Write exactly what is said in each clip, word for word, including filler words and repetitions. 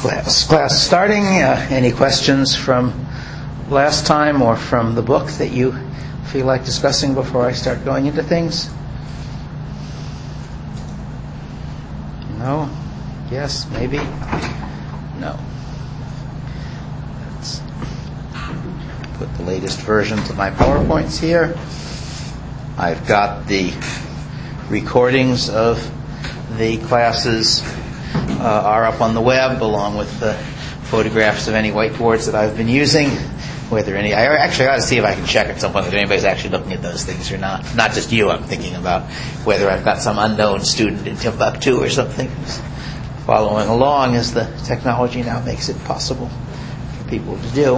Class, class starting. Uh, any questions from last time or from the book that you feel like discussing before I start going into things? No? Yes? Maybe? No. Let's put the latest versions of my PowerPoints here. I've got the recordings of the classes uh, are up on the web, along with the photographs of any whiteboards that I've been using. Whether any, I actually ought to see if I can check at some point whether anybody's actually looking at those things or not. Not just you, I'm thinking about whether I've got some unknown student in Timbuktu or something who's following along, as the technology now makes it possible for people to do.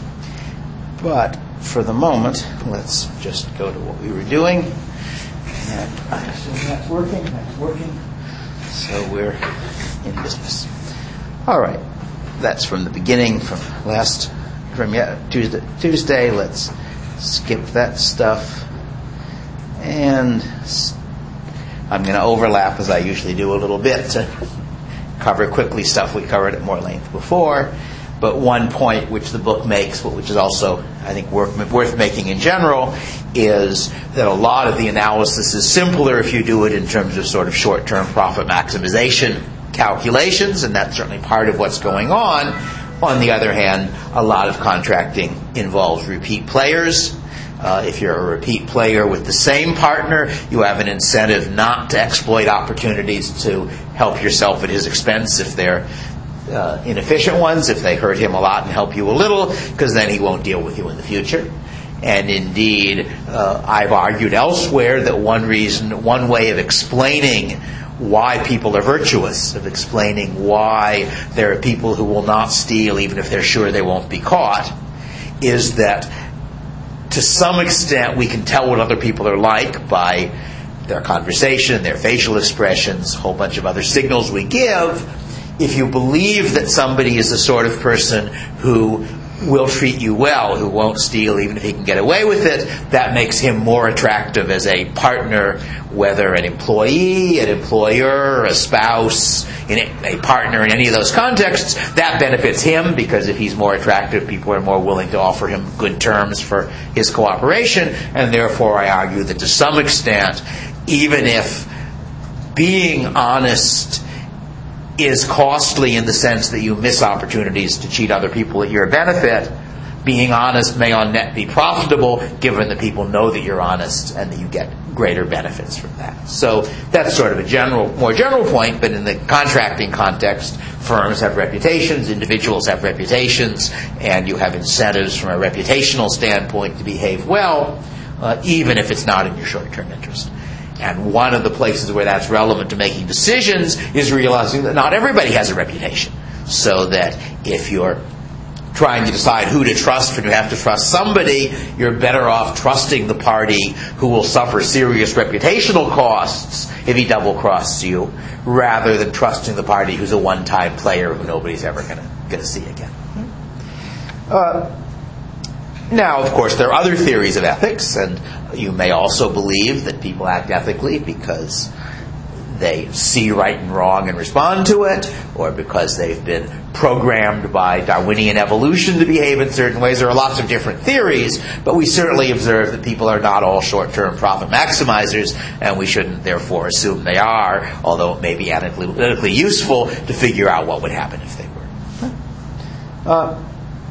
But for the moment, let's just go to what we were doing. And I assume that's working. That's working. So we're in business. All right. That's from the beginning, from last, from yeah, Tuesday. Tuesday. Let's skip that stuff. And I'm going to overlap, as I usually do, a little bit to cover quickly stuff we covered at more length before. But one point which the book makes, which is also, I think, worth, worth making in general, is that a lot of the analysis is simpler if you do it in terms of sort of short-term profit maximization calculations, and that's certainly part of what's going on. On the other hand, a lot of contracting involves repeat players. Uh, if you're a repeat player with the same partner, you have an incentive not to exploit opportunities to help yourself at his expense if they're Uh, inefficient ones, if they hurt him a lot and help you a little, because then he won't deal with you in the future. And indeed, uh, I've argued elsewhere that one reason, one way of explaining why people are virtuous, of explaining why there are people who will not steal even if they're sure they won't be caught, is that to some extent we can tell what other people are like by their conversation, their facial expressions, a whole bunch of other signals we give. If you believe that somebody is the sort of person who will treat you well, who won't steal even if he can get away with it, that makes him more attractive as a partner, whether an employee, an employer, a spouse, in a partner in any of those contexts. That benefits him, because if he's more attractive, people are more willing to offer him good terms for his cooperation. And therefore, I argue that to some extent, even if being honest is costly in the sense that you miss opportunities to cheat other people at your benefit, being honest may on net be profitable, given that people know that you're honest and that you get greater benefits from that. So that's sort of a general, more general point, but in the contracting context, firms have reputations, individuals have reputations, and you have incentives from a reputational standpoint to behave well, uh, even if it's not in your short-term interest. And one of the places where that's relevant to making decisions is realizing that not everybody has a reputation. So that if you're trying to decide who to trust and you have to trust somebody, you're better off trusting the party who will suffer serious reputational costs if he double-crosses you, rather than trusting the party who's a one-time player who nobody's ever going to see again. Uh, now, of course, there are other theories of ethics, and you may also believe that people act ethically because they see right and wrong and respond to it, or because they've been programmed by Darwinian evolution to behave in certain ways. There are lots of different theories, but we certainly observe that people are not all short-term profit maximizers, and we shouldn't therefore assume they are, although it may be analytically useful to figure out what would happen if they were. Uh,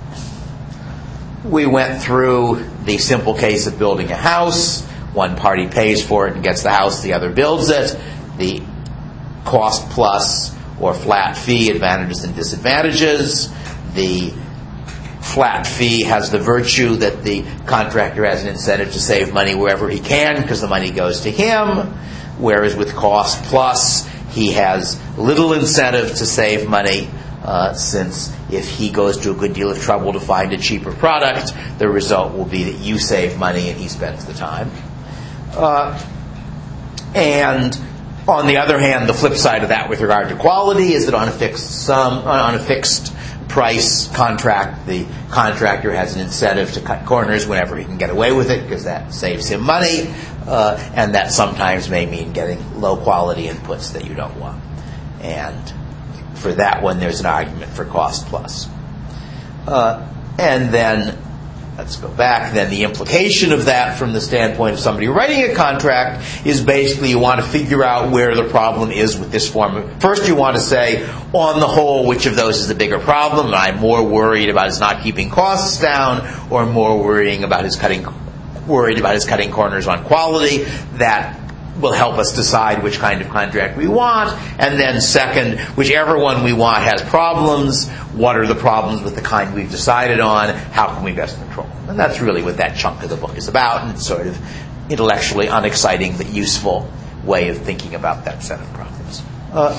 we went through the simple case of building a house. One party pays for it and gets the house, the other builds it. The cost plus or flat fee advantages and disadvantages. The flat fee has the virtue that the contractor has an incentive to save money wherever he can because the money goes to him, whereas with cost plus he has little incentive to save money, uh, since if he goes to a good deal of trouble to find a cheaper product, the result will be that you save money and he spends the time. Uh, and on the other hand, the flip side of that with regard to quality is that on a fixed sum, on a fixed price contract, the contractor has an incentive to cut corners whenever he can get away with it because that saves him money, uh, and that sometimes may mean getting low quality inputs that you don't want. And for that one, there's an argument for cost plus. Uh, and then, let's go back, then the implication of that from the standpoint of somebody writing a contract is basically you want to figure out where the problem is with this form. First you want to say, on the whole, which of those is the bigger problem? And I'm more worried about his not keeping costs down, or more worrying about his cutting, worried about his cutting corners on quality. That will help us decide which kind of contract we want. And then second, whichever one we want has problems. What are the problems with the kind we've decided on? How can we best control them? And that's really what that chunk of the book is about, and it's sort of intellectually unexciting but useful way of thinking about that set of problems. Uh,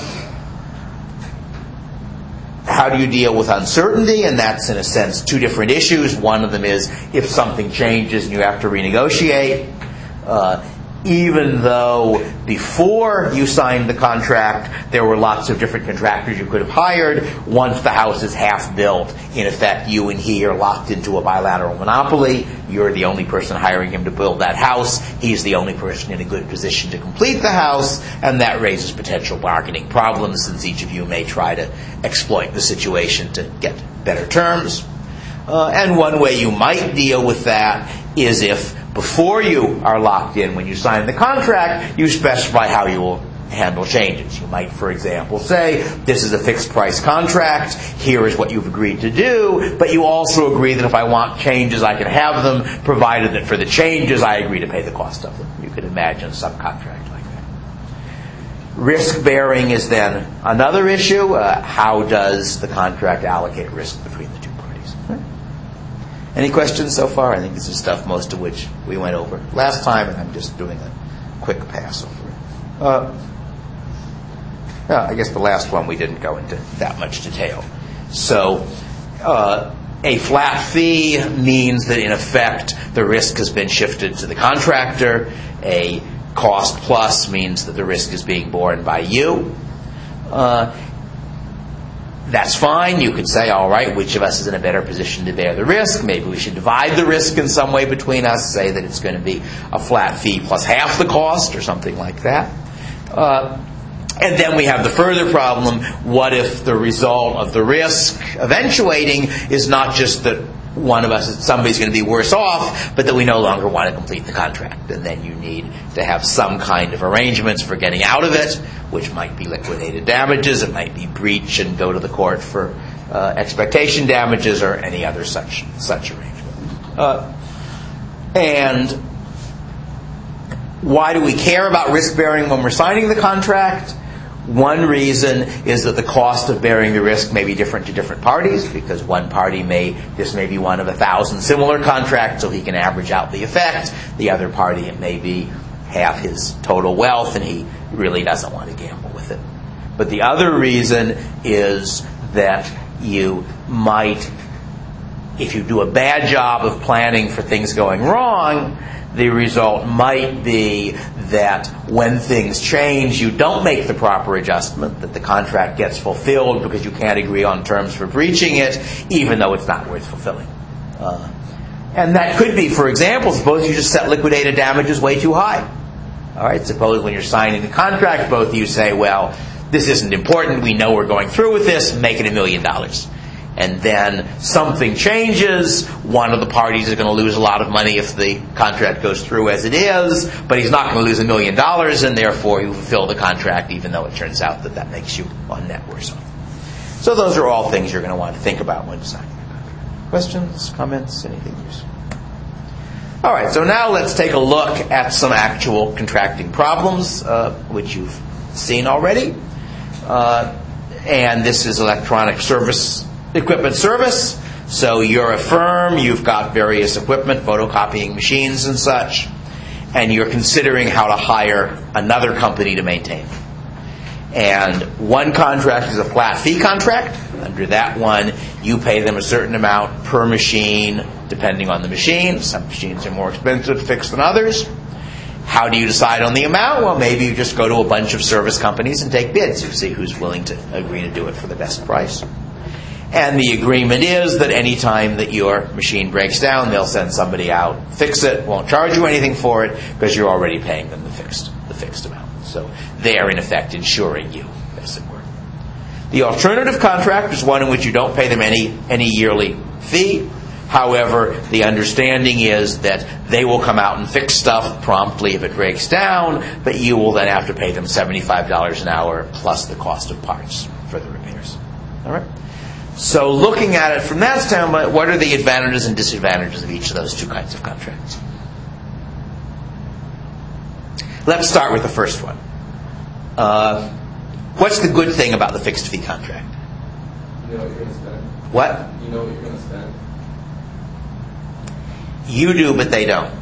how do you deal with uncertainty? And that's, in a sense, two different issues. One of them is if something changes and you have to renegotiate. Uh, even though before you signed the contract, there were lots of different contractors you could have hired. Once the house is half built, in effect, you and he are locked into a bilateral monopoly. You're the only person hiring him to build that house. He's the only person in a good position to complete the house, and that raises potential bargaining problems, since each of you may try to exploit the situation to get better terms. Uh, and one way you might deal with that is if before you are locked in, when you sign the contract, you specify how you will handle changes. You might, for example, say, this is a fixed price contract, here is what you've agreed to do, but you also agree that if I want changes, I can have them, provided that for the changes, I agree to pay the cost of them. You could imagine some contract like that. Risk-bearing is then another issue. Uh, how does the contract allocate risk between the two parties? Any questions so far? I think this is stuff, most of which we went over last time, and I'm just doing a quick pass over it. Uh, yeah, I guess the last one we didn't go into that much detail. So uh, a flat fee means that, in effect, the risk has been shifted to the contractor. A cost plus means that the risk is being borne by you. Uh, That's fine. You could say, all right, which of us is in a better position to bear the risk? Maybe we should divide the risk in some way between us, say that it's going to be a flat fee plus half the cost or something like that. Uh, and then we have the further problem, what if the result of the risk eventuating is not just that one of us, somebody's going to be worse off, but that we no longer want to complete the contract. And then you need to have some kind of arrangements for getting out of it, which might be liquidated damages, it might be breach and go to the court for uh, expectation damages, or any other such such arrangement. Uh, and why do we care about risk-bearing when we're signing the contract? One reason is that the cost of bearing the risk may be different to different parties, because one party may, this may be one of a thousand similar contracts, so he can average out the effect. The other party, it may be half his total wealth, and he really doesn't want to gamble with it. But the other reason is that you might, if you do a bad job of planning for things going wrong, the result might be that when things change, you don't make the proper adjustment, that the contract gets fulfilled because you can't agree on terms for breaching it, even though it's not worth fulfilling. Uh, and that could be, for example, suppose you just set liquidated damages way too high. All right, suppose when you're signing the contract, both of you say, well, this isn't important, we know we're going through with this, make it a million dollars. And then something changes, one of the parties is going to lose a lot of money if the contract goes through as it is, but he's not going to lose a million dollars, and therefore you fulfill the contract, even though it turns out that that makes you on net worse off. So those are all things you're going to want to think about when deciding the contract. Questions, comments, anything useful? All right, so now let's take a look at some actual contracting problems, uh, which you've seen already. Uh, and this is electronic service equipment service. So you're a firm, you've got various equipment, photocopying machines and such, and you're considering how to hire another company to maintain them. And one contract is a flat fee contract. Under that one, you pay them a certain amount per machine, depending on the machine. Some machines are more expensive to fix than others. How do you decide on the amount? Well, maybe you just go to a bunch of service companies and take bids. You see who's willing to agree to do it for the best price. And the agreement is that any time that your machine breaks down, they'll send somebody out, fix it, won't charge you anything for it, because you're already paying them the fixed the fixed amount. So they are, in effect, insuring you, as it were. The alternative contract is one in which you don't pay them any any yearly fee. However, the understanding is that they will come out and fix stuff promptly if it breaks down, but you will then have to pay them seventy-five dollars an hour plus the cost of parts for the repairs. All right? So looking at it from that standpoint, what are the advantages and disadvantages of each of those two kinds of contracts? Let's start with the first one. Uh, what's the good thing about the fixed fee contract? You know what you're going to spend. What? You know what you're going to spend. You do, but they don't.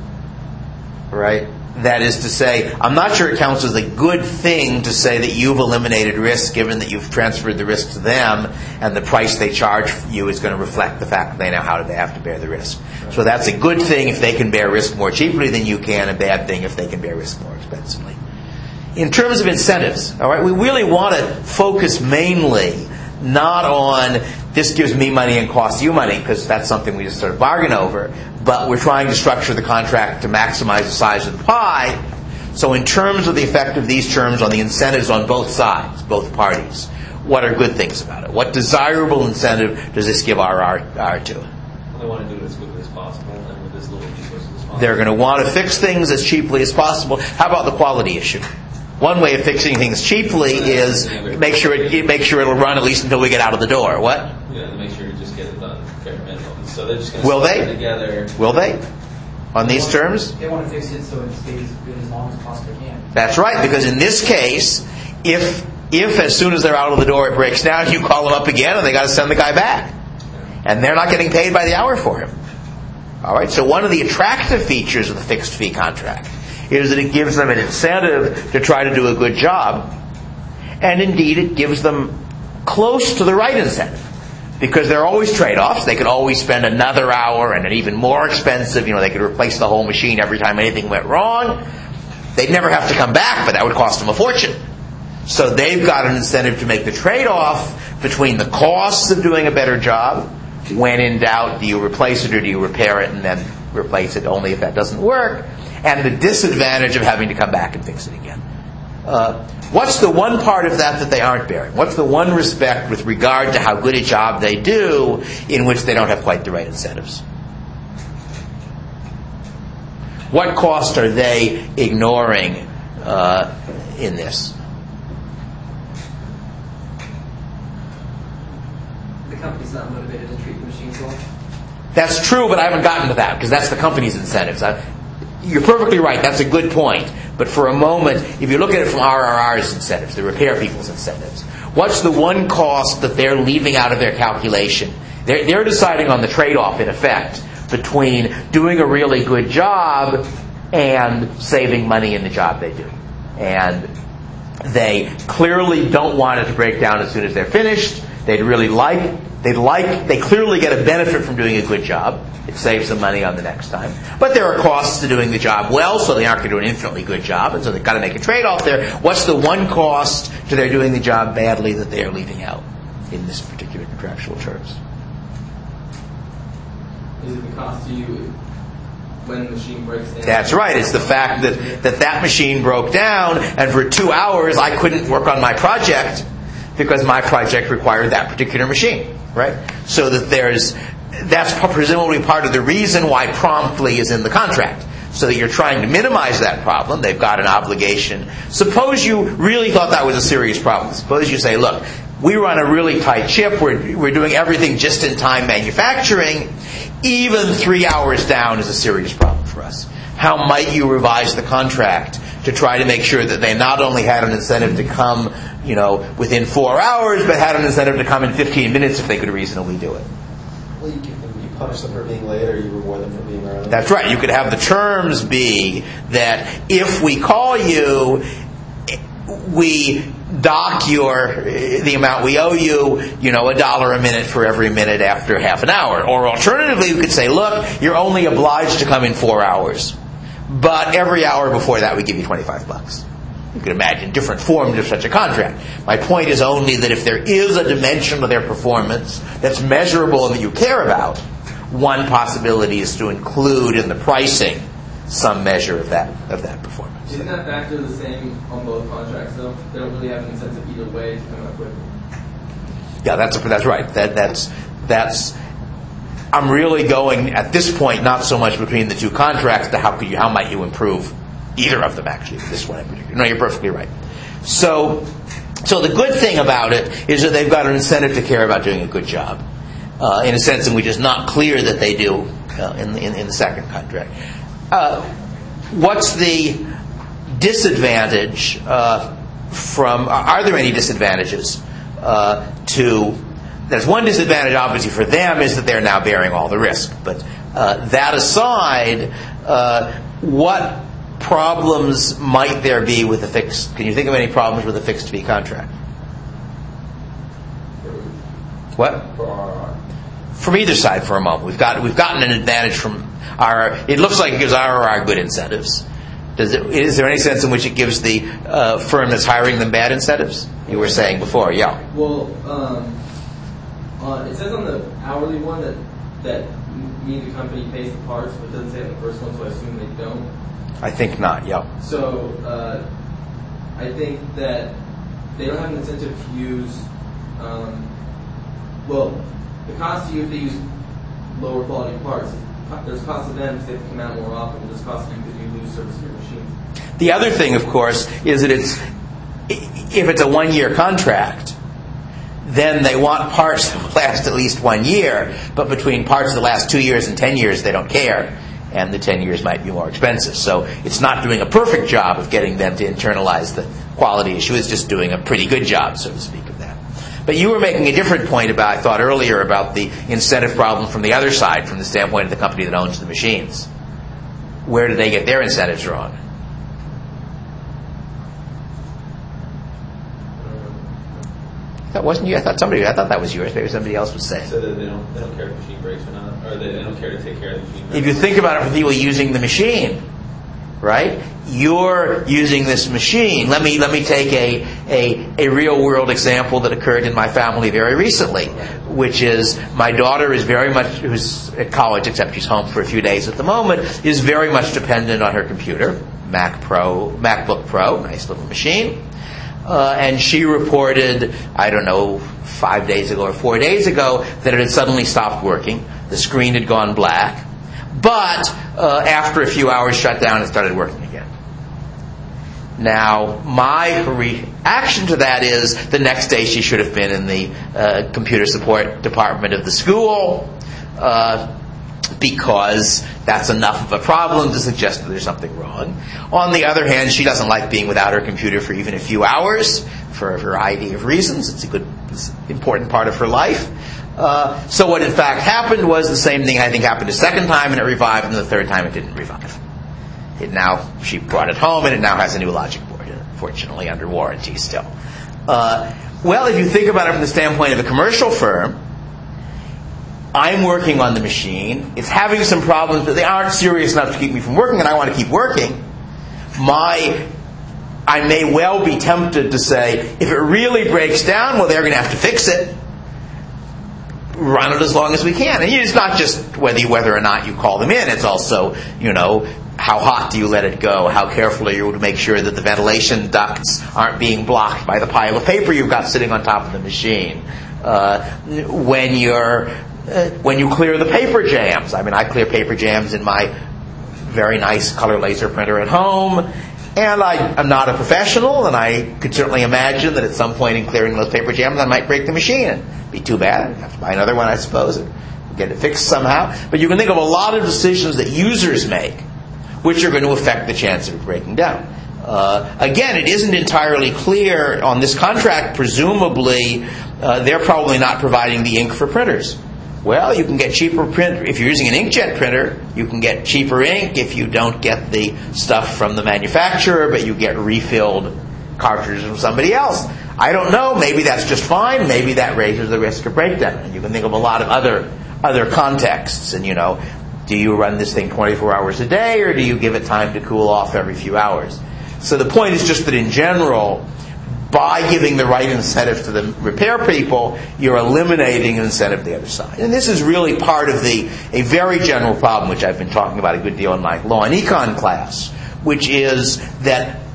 Right? That is to say, I'm not sure it counts as a good thing to say that you've eliminated risk given that you've transferred the risk to them and the price they charge you is going to reflect the fact that they know how they have to bear the risk. So that's a good thing if they can bear risk more cheaply than you can, a bad thing if they can bear risk more expensively. In terms of incentives, all right, we really want to focus mainly not on this gives me money and costs you money, because that's something we just sort of bargain over, but we're trying to structure the contract to maximize the size of the pie. So in terms of the effect of these terms on the incentives on both sides, both parties, what are good things about it? What desirable incentive does this give R R R to? Well, they want to do it as quickly as possible and with as little resources as possible. They're going to want to fix things as cheaply as possible. How about the quality issue? One way of fixing things cheaply is make sure it make sure it'll run at least until we get out of the door. What? Yeah, make sure you just get it done bare minimum. So they're just going to Will stick they? it together. Will they? On these want, terms? They want to fix it so it stays good as long as possibly can. That's right, because in this case, if if as soon as they're out of the door it breaks down, you call them up again and they got to send the guy back. And they're not getting paid by the hour for him. All right, so one of the attractive features of the fixed fee contract is that it gives them an incentive to try to do a good job. And indeed, it gives them close to the right incentive. Because there are always trade-offs. They could always spend another hour and an even more expensive, you know, they could replace the whole machine every time anything went wrong. They'd never have to come back, but that would cost them a fortune. So they've got an incentive to make the trade-off between the costs of doing a better job. When in doubt, do you replace it or do you repair it and then replace it only if that doesn't work? And the disadvantage of having to come back and fix it again. Uh, what's the one part of that that they aren't bearing? What's the one respect with regard to how good a job they do in which they don't have quite the right incentives? What cost are they ignoring uh, in this? The company's not motivated to treat the machines well. That's true, but I haven't gotten to that because that's the company's incentives. I, You're perfectly right. That's a good point. But for a moment, if you look at it from R R R's incentives, the repair people's incentives, what's the one cost that they're leaving out of their calculation? They're, they're deciding on the trade-off, in effect, between doing a really good job and saving money in the job they do. And they clearly don't want it to break down as soon as they're finished. They'd really like, they'd like, they clearly get a benefit from doing a good job. It saves them money on the next time. But there are costs to doing the job well, so they aren't going to do an infinitely good job, and so they've got to make a trade-off there. What's the one cost to their doing the job badly that they are leaving out in this particular contractual terms? Is it the cost to you when the machine breaks down? That's right. It's the fact that, that that machine broke down, and for two hours I couldn't work on my project because my project required that particular machine, right? So that there's... That's presumably part of the reason why promptly is in the contract. So that you're trying to minimize that problem. They've got an obligation. Suppose you really thought that was a serious problem. Suppose you say, look, we run a really tight ship. We're, we're doing everything just-in-time manufacturing. Even three hours down is a serious problem for us. How might you revise the contract to try to make sure that they not only had an incentive to come, you know, within four hours, but had an incentive to come in fifteen minutes if they could reasonably do it? Well, you, can, you punish them for being late, or you reward them for being early. That's right. You could have the terms be that if we call you, we dock your the amount we owe you, you know, a dollar a minute for every minute after half an hour. Or alternatively, we could say, look, you're only obliged to come in four hours, but every hour before that we give you twenty-five bucks. You can imagine different forms of such a contract. My point is only that if there is a dimension of their performance that's measurable and that you care about, one possibility is to include in the pricing some measure of that of that performance. Isn't that factor the same on both contracts, though? They don't really have an incentive either way to come up with. Yeah, that's that's right. That that's that's. I'm really going at this point not so much between the two contracts to how could you how might you improve either of them actually. This one in particular. No, you're perfectly right. So, so the good thing about it is that they've got an incentive to care about doing a good job, uh, in a sense in which is not clear that they do uh, in, the, in in the second contract. Uh, what's the disadvantage uh, from? Are there any disadvantages uh, to? There's one disadvantage, obviously, for them is that they're now bearing all the risk. But uh, that aside, uh, what problems might there be with a fixed? Can you think of any problems with a fixed fee contract? What? From either side, for a moment, we've got we've gotten an advantage from our. It looks like it gives our our good incentives. Does it? Is there any sense in which it gives the uh, firm that's hiring them bad incentives? You were saying before, yeah. Well. Um Uh, it says on the hourly one that that me, the company, pays the parts, but it doesn't say on the first one, so I assume they don't. I think not, yeah. So uh, I think that they don't have an incentive to use, um, well, the cost to you if they use lower quality parts, there's cost to them because they have to come out more often, there's cost to you because you lose service of your machines. The other thing, of course, is that it's if it's a one-year contract, then they want parts that last at least one year, but between parts that last two years and ten years, they don't care, and the ten years might be more expensive. So it's not doing a perfect job of getting them to internalize the quality issue. It's just doing a pretty good job, so to speak, of that. But you were making a different point about, I thought earlier, about the incentive problem from the other side, from the standpoint of the company that owns the machines. Where do they get their incentives wrong? That wasn't you. I thought somebody. I thought that was yours. Maybe somebody else was saying. So that they don't they don't care if the machine breaks or not, or they, they don't care to take care of the machine. If you think about it, for people using the machine, right? You're using this machine. Let me let me take a a, a real world example that occurred in my family very recently, which is my daughter is very much who's at college, except she's home for a few days at the moment, is very much dependent on her computer, Mac Pro, MacBook Pro, nice little machine. Uh, and she reported, I don't know, five days ago or four days ago, that it had suddenly stopped working. The screen had gone black. But uh, after a few hours shut down, it started working again. Now, my reaction to that is the next day she should have been in the uh, computer support department of the school, uh, because that's enough of a problem to suggest that there's something wrong. On the other hand, she doesn't like being without her computer for even a few hours for a variety of reasons. It's a good, it's an important part of her life. Uh, so what in fact happened was the same thing I think happened a second time, and it revived, and the third time it didn't revive. It now, she brought it home, and it now has a new logic board, fortunately under warranty still. Uh, well, if you think about it from the standpoint of a commercial firm, I'm working on the machine. It's having some problems, but they aren't serious enough to keep me from working, and I want to keep working. My, I may well be tempted to say, if it really breaks down, well, they're going to have to fix it. Run it as long as we can. And it's not just whether you, whether or not you call them in. It's also, you know, how hot do you let it go? How careful are you to make sure that the ventilation ducts aren't being blocked by the pile of paper you've got sitting on top of the machine? Uh, when you're Uh, when you clear the paper jams. I mean, I clear paper jams in my very nice color laser printer at home, and I, I'm not a professional, and I could certainly imagine that at some point in clearing those paper jams, I might break the machine. It'd be too bad. I'd have to buy another one, I suppose, and get it fixed somehow. But you can think of a lot of decisions that users make which are going to affect the chance of it breaking down. Uh, again, it isn't entirely clear on this contract. Presumably, uh, they're probably not providing the ink for printers. Well, you can get cheaper print if you're using an inkjet printer. You can get cheaper ink if you don't get the stuff from the manufacturer, but you get refilled cartridges from somebody else. I don't know. Maybe that's just fine. Maybe that raises the risk of breakdown. And you can think of a lot of other other contexts. And you know, do you run this thing twenty-four hours a day, or do you give it time to cool off every few hours? So the point is just that in general, by giving the right incentive to the repair people, you're eliminating an incentive to the other side. And this is really part of the a very general problem, which I've been talking about a good deal in my law and econ class, which is that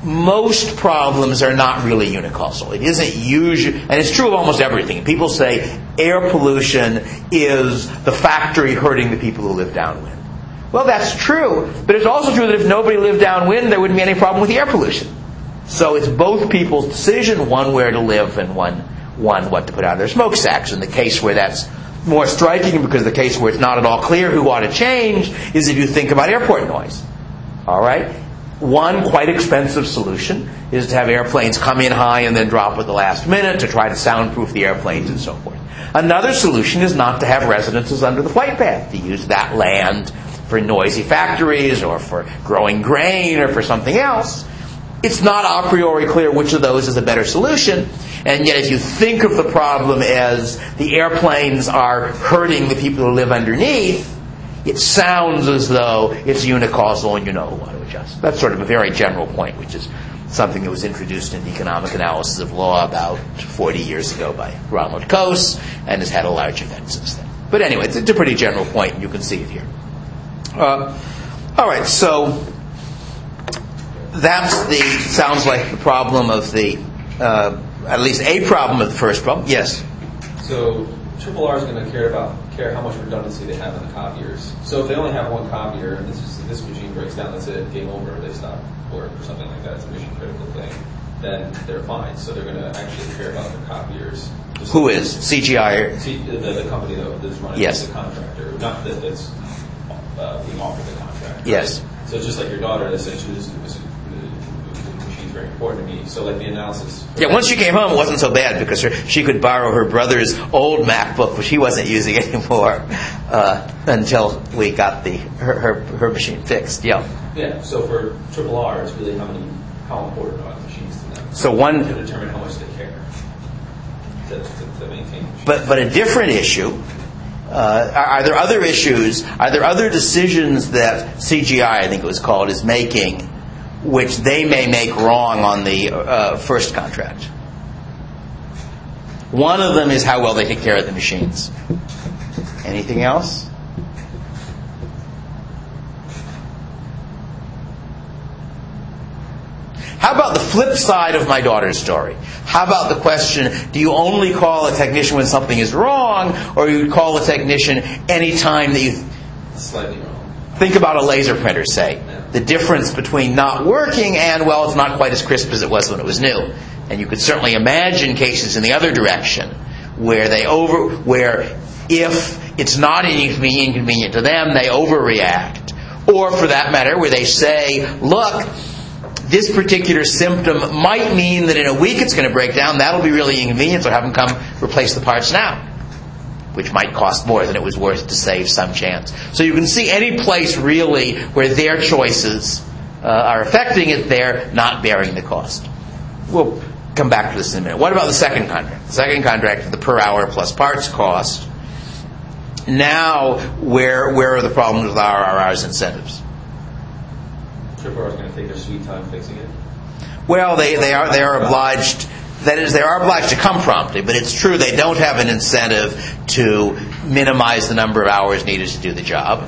most problems are not really unicausal. It isn't usually, and it's true of almost everything. People say air pollution is the factory hurting the people who live downwind. Well, that's true, but it's also true that if nobody lived downwind, there wouldn't be any problem with the air pollution. So it's both people's decision, one where to live and one, one what to put out of their smokestacks. In the case where that's more striking, because the case where it's not at all clear who ought to change, is if you think about airport noise. All right? One quite expensive solution is to have airplanes come in high and then drop at the last minute to try to soundproof the airplanes and so forth. Another solution is not to have residences under the flight path, to use that land for noisy factories or for growing grain or for something else. It's not a priori clear which of those is a better solution, and yet if you think of the problem as the airplanes are hurting the people who live underneath, it sounds as though it's unicausal and you know who ought to adjust. That's sort of a very general point, which is something that was introduced in the economic analysis of law about forty years ago by Ronald Coase and has had a large effect since then. But anyway, it's a pretty general point, and you can see it here. Uh, all right, so that's the, sounds like the problem of the, uh, at least a problem of the first problem. Yes? So Triple R is going to care about care how much redundancy they have in the copiers. So if they only have one copier and this is, this machine breaks down, that's it, game over, they stop work or something like that, it's a mission critical thing, then they're fine. So they're going to actually care about their copiers. Just Who like, is? C G I? Or? C, the, the company that is running Yes. the contractor, not that that's uh, being offered the contract. Right? Yes. So it's just like your daughter that said she was, was the machine's very important to me. So like the analysis. Yeah, once she came home, it wasn't so bad because her, she could borrow her brother's old MacBook, which he wasn't using anymore, uh, until we got the her, her her machine fixed. Yeah. Yeah. So for Triple R, it's really how many, how important are the machines to them. So one to determine how much they care to, to, to maintain. But but a different issue. Uh, are, are there other issues? Are there other decisions that C G I, I think it was called, is making, which they may make wrong on the uh, first contract? One of them is how well they take care of the machines. Anything else? How about the flip side of my daughter's story? How about the question, do you only call a technician when something is wrong, or you call a technician any time that you... Slightly wrong. Think about a laser printer, say. The difference between not working and, well, it's not quite as crisp as it was when it was new. And you could certainly imagine cases in the other direction where they over, where if it's not inconvenient to them, they overreact. Or, for that matter, where they say, look, this particular symptom might mean that in a week it's going to break down. That'll be really inconvenient, so have them come replace the parts now, which might cost more than it was worth to save some chance. So you can see any place really where their choices uh, are affecting it, they're not bearing the cost. We'll come back to this in a minute. What about the second contract? The second contract, the per hour plus parts cost. Now, where where are the problems with R R R's incentives? Triple R is going to take their sweet time fixing it. Well, they, they are they are obliged. That is, they are obliged to come promptly, but it's true they don't have an incentive to minimize the number of hours needed to do the job.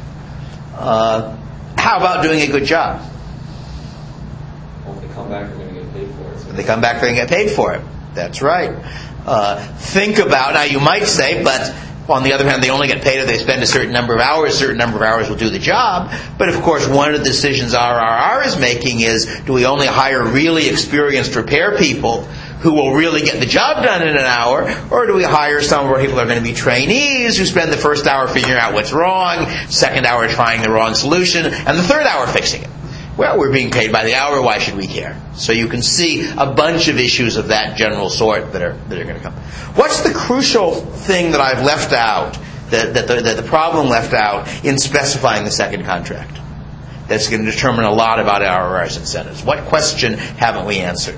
Uh, how about doing a good job? Well, if they come back, they're going to get paid for it. So If they come back, they can get paid for it. That's right. Uh, think about, now you might say, but on the other hand, they only get paid if they spend a certain number of hours. A certain number of hours will do the job. But of course, one of the decisions R R R is making is, do we only hire really experienced repair people who will really get the job done in an hour, or do we hire some of our people who are going to be trainees who spend the first hour figuring out what's wrong, second hour trying the wrong solution, and the third hour fixing it? Well, we're being paid by the hour. Why should we care? So you can see a bunch of issues of that general sort that are that are going to come. What's the crucial thing that I've left out, that, that, the, that the problem left out in specifying the second contract? That's going to determine a lot about R R R's incentives. What question haven't we answered?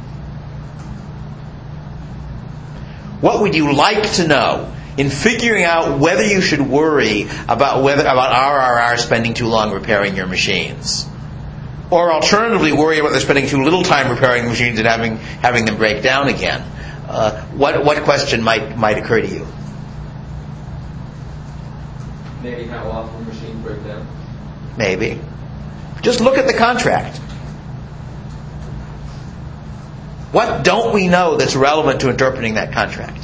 What would you like to know in figuring out whether you should worry about whether about R R R spending too long repairing your machines? Or alternatively, worry about they're spending too little time repairing the machines and having having them break down again. Uh, what what question might might occur to you? Maybe how often machines break down. Maybe. Just look at the contract. What don't we know that's relevant to interpreting that contract?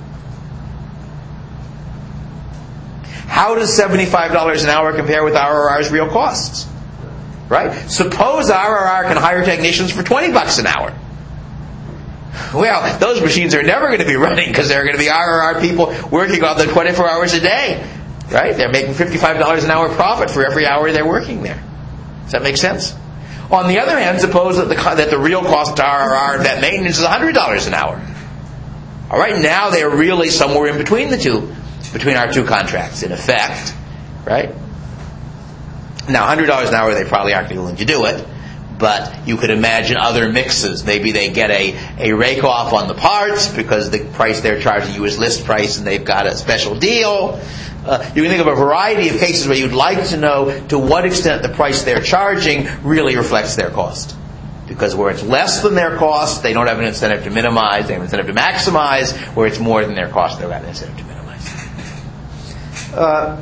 How does seventy-five dollars an hour compare with R R R's real costs? Right? Suppose R R R can hire technicians for twenty bucks an hour. Well, those machines are never going to be running because there are going to be R R R people working on them twenty-four hours a day. Right? They're making fifty-five dollars an hour profit for every hour they're working there. Does that make sense? On the other hand, suppose that the, that the real cost to R R R of that maintenance is one hundred dollars an hour. All right, now they're really somewhere in between the two, between our two contracts, in effect. Right? Now, one hundred dollars an hour, they probably aren't willing to do it. But you could imagine other mixes. Maybe they get a, a rake off on the parts because the price they're charging you is list price and they've got a special deal. Uh, you can think of a variety of cases where you'd like to know to what extent the price they're charging really reflects their cost. Because where it's less than their cost, they don't have an incentive to minimize, they have an incentive to maximize. Where it's more than their cost, they've got an incentive to minimize. Uh,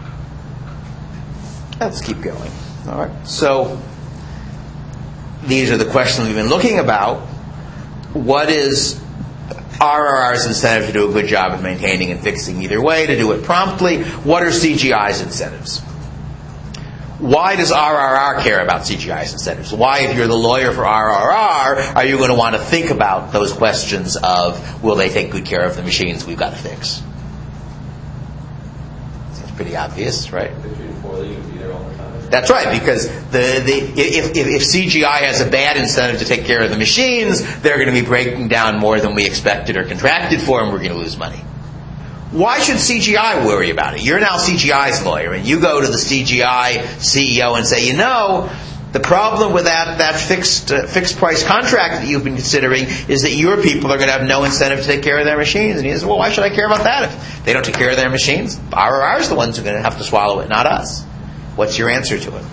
let's keep going. All right. So these are the questions we've been looking about. What is R R R's incentive to do a good job of maintaining and fixing either way, to do it promptly? What are C G I's incentives? Why does R R R care about C G I's incentives? Why, if you're the lawyer for R R R, are you going to want to think about those questions of, will they take good care of the machines we've got to fix? Seems pretty obvious, right? That's right, because the, the if, if, if C G I has a bad incentive to take care of the machines, they're going to be breaking down more than we expected or contracted for, and we're going to lose money. Why should C G I worry about it? You're now C G I's lawyer, and you go to the C G I C E O and say, you know, the problem with that, that fixed uh, fixed price contract that you've been considering is that your people are going to have no incentive to take care of their machines. And he says, well, why should I care about that? If they don't take care of their machines, R R R is the ones who are going to have to swallow it, not us. What's your answer to it?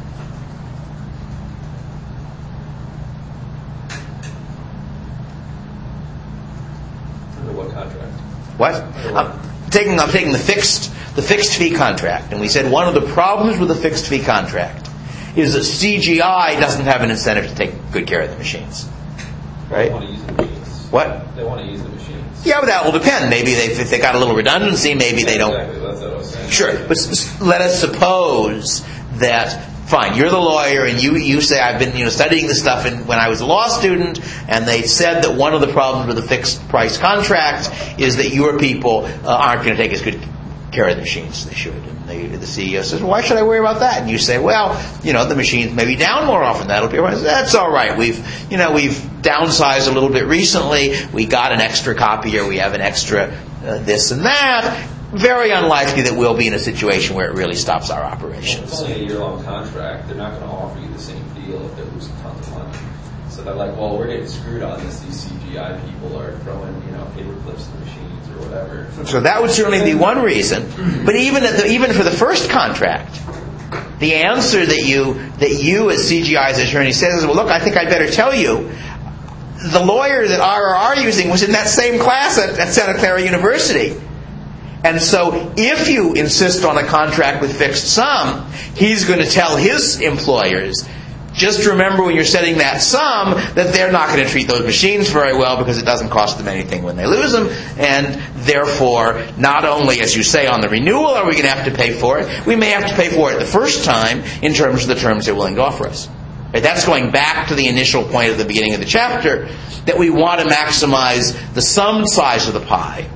Under what contract? What? I'm taking I'm taking the fixed the fixed fee contract, and we said one of the problems with the fixed fee contract is that C G I doesn't have an incentive to take good care of the machines. Right? They want to use the machines. What? They want to use the machines. Yeah, but that will depend. Maybe they, if they got a little redundancy, maybe they don't. Exactly, that's what I was saying. Sure, but s- let us suppose that, fine, you're the lawyer and you, you say, I've been you know studying this stuff in, when I was a law student, and they said that one of the problems with a fixed price contract is that your people uh, aren't going to take as good care of the machines as they should. And they, the C E O says, well, why should I worry about that? And you say, well, you know, the machines may be down more often. That'll be right. That's all right. We've, you know, we've downsized a little bit recently. We got an extra copier. We have an extra uh, this and that. Very unlikely that we'll be in a situation where it really stops our operations. Well, it's only a year-long contract. They're not going to offer you the same deal if they're losing tons of money. So they're like, well, we're getting screwed on this. These C G I people are throwing, you know, paper clips in the machines or whatever. So that would certainly be one reason. But even at the, even for the first contract, the answer that you that you as C G I's attorney says is, well, look, I think I'd better tell you, the lawyer that R R R using was in that same class at, at Santa Clara University. And so if you insist on a contract with fixed sum, he's going to tell his employers, just remember when you're setting that sum that they're not going to treat those machines very well because it doesn't cost them anything when they lose them. And therefore, not only, as you say, on the renewal are we going to have to pay for it, we may have to pay for it the first time in terms of the terms they're willing to offer us. Right? That's going back to the initial point at the beginning of the chapter, that we want to maximize the sum size of the pie,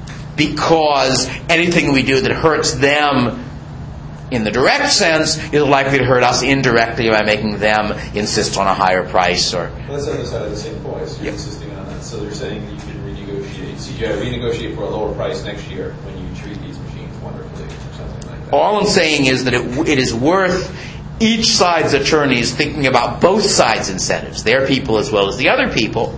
because anything we do that hurts them in the direct sense is likely to hurt us indirectly by making them insist on a higher price. Or well, that's the other side of the same coin. So you're yep. insisting on that. So they're saying that you can renegotiate. C G I renegotiate for a lower price next year when you treat these machines wonderfully, or something like that. All I'm saying is that it, it is worth each side's attorneys thinking about both sides' incentives, their people as well as the other people,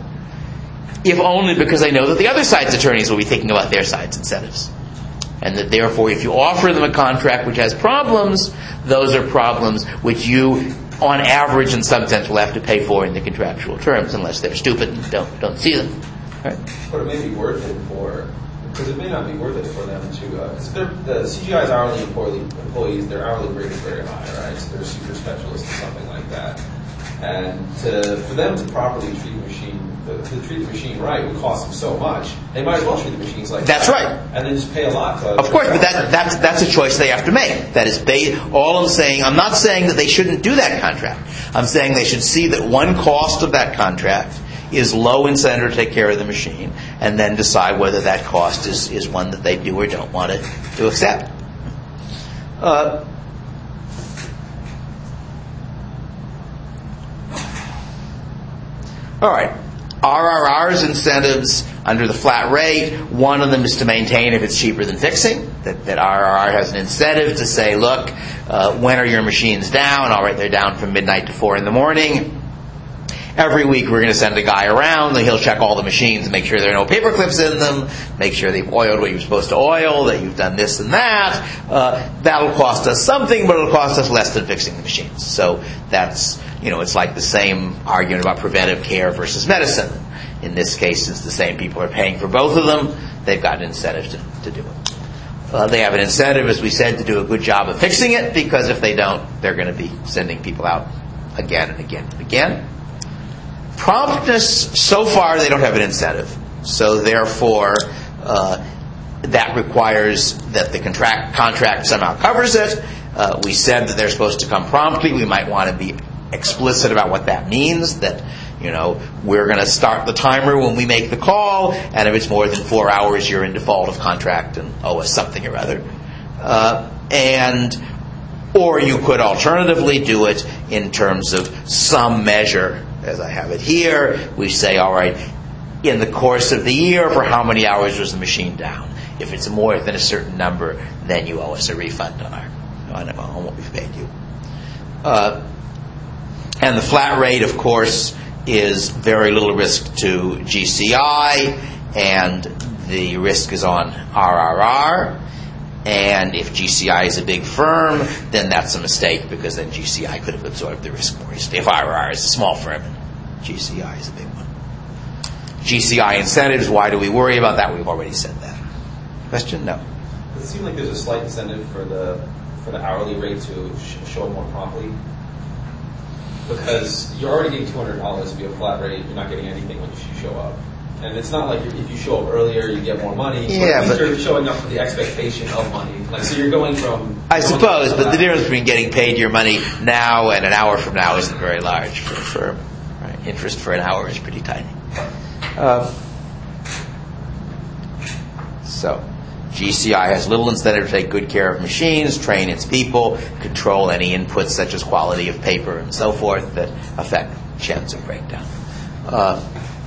if only because they know that the other side's attorneys will be thinking about their side's incentives. And that therefore, if you offer them a contract which has problems, those are problems which you, on average, in some sense, will have to pay for in the contractual terms, unless they're stupid and don't don't see them. Right? But it may be worth it for, because it may not be worth it for them to, because uh, the C G I's hourly employee, employees, their hourly rate is very high, right? So they're super specialists or something like that. And to, for them to properly treat a machine the, to treat the machine right would cost them so much. They might as well treat the machines like That's that. right. And then just pay a lot. To, Of course, but that, that's, that's a choice they have to make. That is, they, all I'm saying, I'm not saying that they shouldn't do that contract. I'm saying they should see that one cost of that contract is low incentive to take care of the machine, and then decide whether that cost is, is one that they do or don't want to, to accept. Uh, all right. R R R's incentives under the flat rate, one of them is to maintain if it's cheaper than fixing. That, that R R R has an incentive to say, look, uh, when are your machines down? All right, they're down from midnight to four in the morning. Every week we're going to send a guy around, and he'll check all the machines, make sure there are no paper clips in them, make sure they've oiled what you're supposed to oil, that you've done this and that. Uh, that'll cost us something, but it'll cost us less than fixing the machines. So that's, you know, it's like the same argument about preventive care versus medicine. In this case, since the same people are paying for both of them, they've got an incentive to, to do it. Uh, they have an incentive, as we said, to do a good job of fixing it, because if they don't, they're going to be sending people out again and again and again. Promptness, so far they don't have an incentive. So therefore, uh, that requires that the contract, contract somehow covers it. Uh, we said that they're supposed to come promptly. We might want to be explicit about what that means, that, you know, we're going to start the timer when we make the call, and if it's more than four hours, you're in default of contract and owe us something or other. Uh, and, or you could alternatively do it in terms of some measure. As I have it here, we say, all right, in the course of the year, for how many hours was the machine down? If it's more than a certain number, then you owe us a refund on our on, on what we've paid you. Uh, and the flat rate, of course, is very little risk to G C I, and the risk is on R R R. And if G C I is a big firm, then that's a mistake, because then G C I could have absorbed the risk more easily. If R R R is a small firm, and G C I is a big one. G C I incentives, why do we worry about that? We've already said that. Question? No. Does it seem like there's a slight incentive for the for the hourly rate to sh- show more promptly? Because you're already getting two hundred dollars to be a flat rate. You're not getting anything when you show up. And it's not like if you show up earlier, you get more money. Yeah, but but you're showing up for the expectation of money. Like, so you're going from. I suppose, but the difference between getting paid your money now and an hour from now isn't very large for a firm. Right? Interest for an hour is pretty tiny. Uh, so, G C I has little incentive to take good care of machines, train its people, control any inputs such as quality of paper and so forth that affect chance of breakdown. Uh,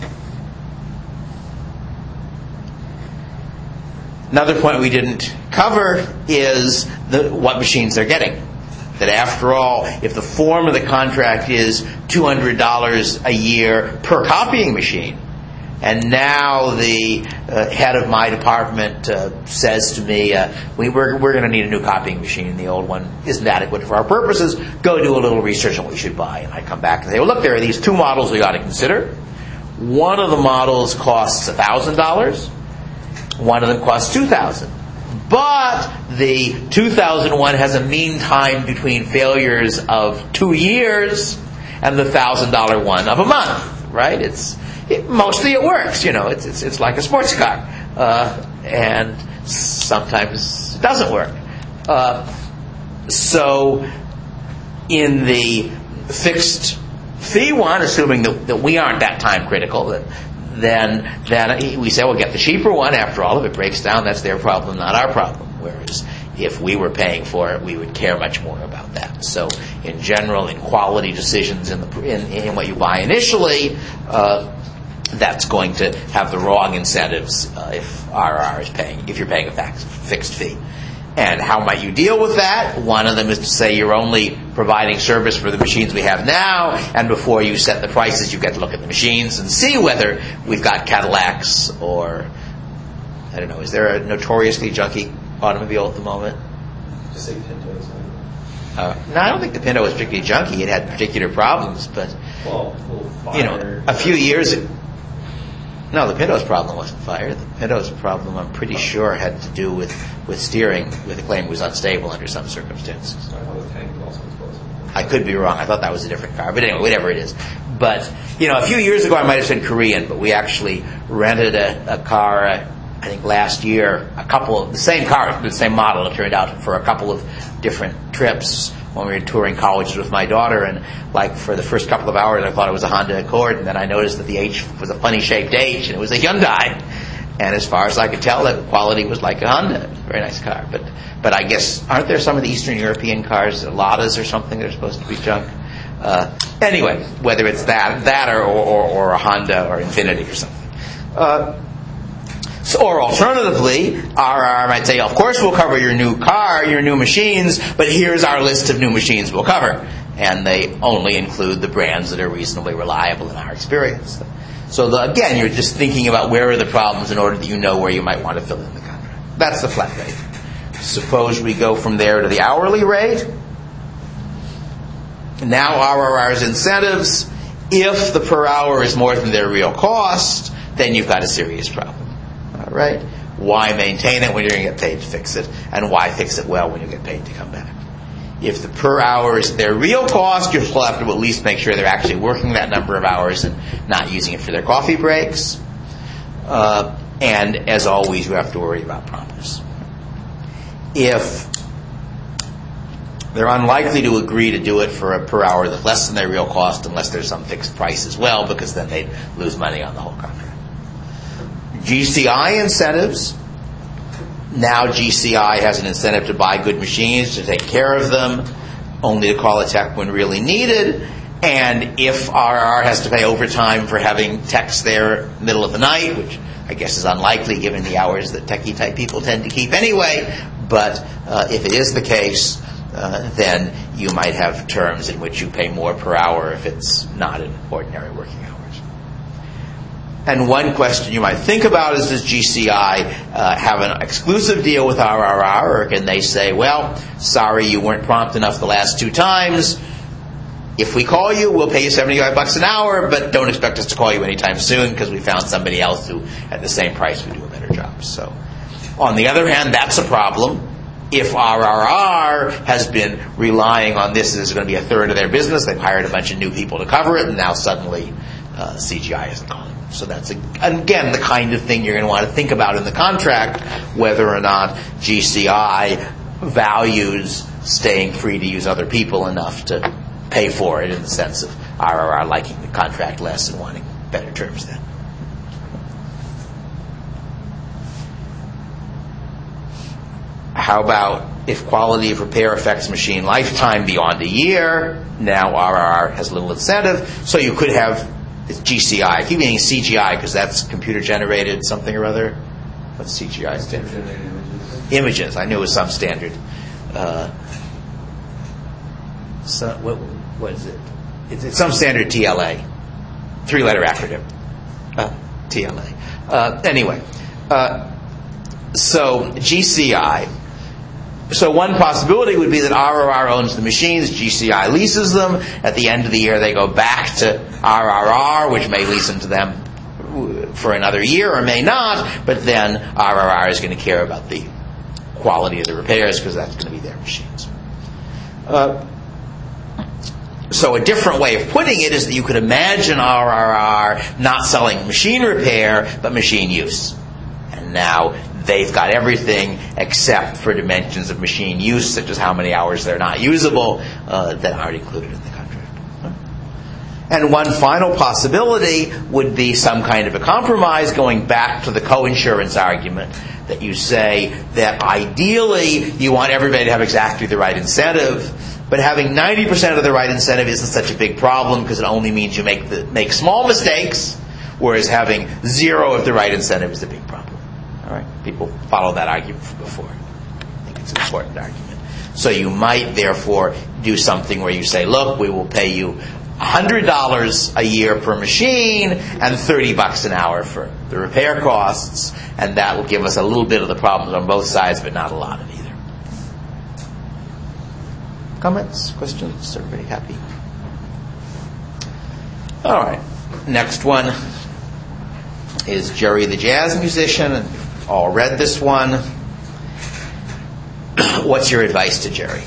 Another point we didn't cover is the, what machines they're getting. That after all, if the form of the contract is two hundred dollars a year per copying machine, and now the uh, head of my department uh, says to me, uh, we, we're, we're going to need a new copying machine, and the old one isn't adequate for our purposes, go do a little research on what we should buy. And I come back and say, well, look, there are these two models we ought to consider. One of the models costs one thousand dollars. One of them costs two thousand dollars. But the two thousand one has a mean time between failures of two years, and the one thousand dollars one of a month. Right? It's it, mostly it works. You know, it's it's it's like a sports car, uh, and sometimes it doesn't work. Uh, so, in the fixed fee one, assuming that, that we aren't that time critical, that. Then, then we say, well, get the cheaper one. After all, if it breaks down, that's their problem, not our problem. Whereas, if we were paying for it, we would care much more about that. So, in general, in quality decisions in the in, in what you buy initially, uh, that's going to have the wrong incentives uh, if R R R is paying, if you're paying a fax, fixed fee. And how might you deal with that? One of them is to say you're only providing service for the machines we have now, and before you set the prices, you get to look at the machines and see whether we've got Cadillacs or, I don't know, is there a notoriously junky automobile at the moment? Just say Pintos. Uh, no, I don't think the Pinto was particularly junky. It had particular problems, but, Well, a little fire. you know, a few years ago, no, the Pinto's problem wasn't fire. The Pinto's problem, I'm pretty sure, had to do with, with steering, with a claim it was unstable under some circumstances. I thought the tank was also explosive. I could be wrong. I thought that was a different car. But anyway, whatever it is. but, you know, a few years ago I might have said Korean, but we actually rented a, a car, uh, I think last year, a couple of, the same car, the same model, it turned out, for a couple of different trips when we were touring colleges with my daughter, and like for the first couple of hours I thought it was a Honda Accord, and then I noticed that the H was a funny shaped H, and it was a Hyundai. And as far as I could tell, the quality was like a Honda. It was a very nice car. But but I guess, aren't there some of the Eastern European cars, Ladas or something, that are supposed to be junk? Uh, anyway, whether it's that that or, or, or a Honda or Infiniti or something. Uh, so, or alternatively, R R might say, of course we'll cover your new car, your new machines, but here's our list of new machines we'll cover. And they only include the brands that are reasonably reliable in our experience. So the, again, you're just thinking about where are the problems in order that you know where you might want to fill in the contract. That's the flat rate. Suppose we go from there to the hourly rate. Now R R R's incentives. If the per hour is more than their real cost, then you've got a serious problem. All right? Why maintain it when you're going to get paid to fix it? And why fix it well when you get paid to come back? If the per hour is their real cost, you'll still have to at least make sure they're actually working that number of hours and not using it for their coffee breaks. Uh, and as always, you have to worry about promptness. If they're unlikely to agree to do it for a per hour that's less than their real cost unless there's some fixed price as well, because then they'd lose money on the whole contract. G C I incentives. Now G C I has an incentive to buy good machines, to take care of them, only to call a tech when really needed. And if R R has to pay overtime for having techs there middle of the night, which I guess is unlikely given the hours that techie-type people tend to keep anyway, but uh, if it is the case, uh, then you might have terms in which you pay more per hour if it's not in ordinary working hours. And one question you might think about is, does G C I uh, have an exclusive deal with R R R, or can they say, well, sorry you weren't prompt enough the last two times. If we call you, we'll pay you seventy-five bucks an hour, but don't expect us to call you anytime soon because we found somebody else who, at the same price, would do a better job. So, on the other hand, that's a problem. If R R R has been relying on this as going to be a third of their business, they've hired a bunch of new people to cover it, and now suddenly uh, C G I isn't calling. So that's, again, the kind of thing you're going to want to think about in the contract, whether or not G C I values staying free to use other people enough to pay for it, in the sense of R R R liking the contract less and wanting better terms then. How about if quality of repair affects machine lifetime beyond a year? Now R R R has little incentive, so you could have it's G C I. I keep meaning C G I because that's computer-generated something or other. What's C G I stand for? Images. Images. I knew it was some standard. Uh, so, what, what is it? It's, it's some standard T L A. Three-letter acronym. Uh, T L A. Uh, anyway. Uh, so, G C I. So one possibility would be that R R R owns the machines, G C I leases them. At the end of the year, they go back to R R R, which may lease them to them for another year or may not, but then R R R is going to care about the quality of the repairs because that's going to be their machines. Uh, so a different way of putting it is that you could imagine R R R not selling machine repair, but machine use. And now they've got everything except for dimensions of machine use, such as how many hours they're not usable, uh, that aren't included in the contract. And one final possibility would be some kind of a compromise, going back to the co-insurance argument, that you say that ideally you want everybody to have exactly the right incentive, but having ninety percent of the right incentive isn't such a big problem because it only means you make the, make small mistakes, whereas having zero of the right incentive is a big problem. All right, people follow that argument from before. I think it's an important argument. So you might, therefore, do something where you say, look, we will pay you one hundred dollars a year per machine and thirty bucks an hour for the repair costs, and that will give us a little bit of the problems on both sides, but not a lot of either. Comments? Questions? Everybody happy? All right. Next one is Jerry the Jazz Musician, and you've all read this one. What's your advice to Jerry?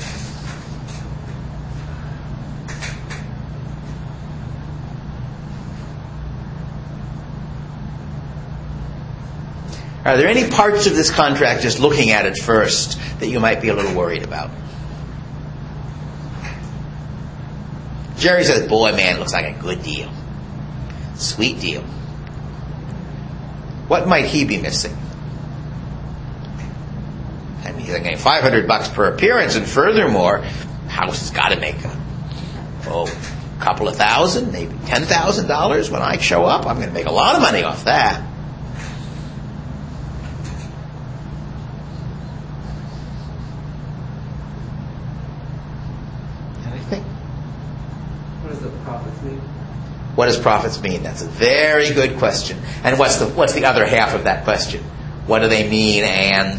Are there any parts of this contract, just looking at it first, that you might be a little worried about? Jerry says, boy, man, it looks like a good deal. Sweet deal. What might he be missing? I mean, he's getting five hundred bucks per appearance, and furthermore, house has got to make a, oh, a couple of thousand, maybe ten thousand dollars when I show up. I'm going to make a lot of money off that. Anything? What does the profits mean? What does profits mean? That's a very good question. And what's the what's the other half of that question? What do they mean, and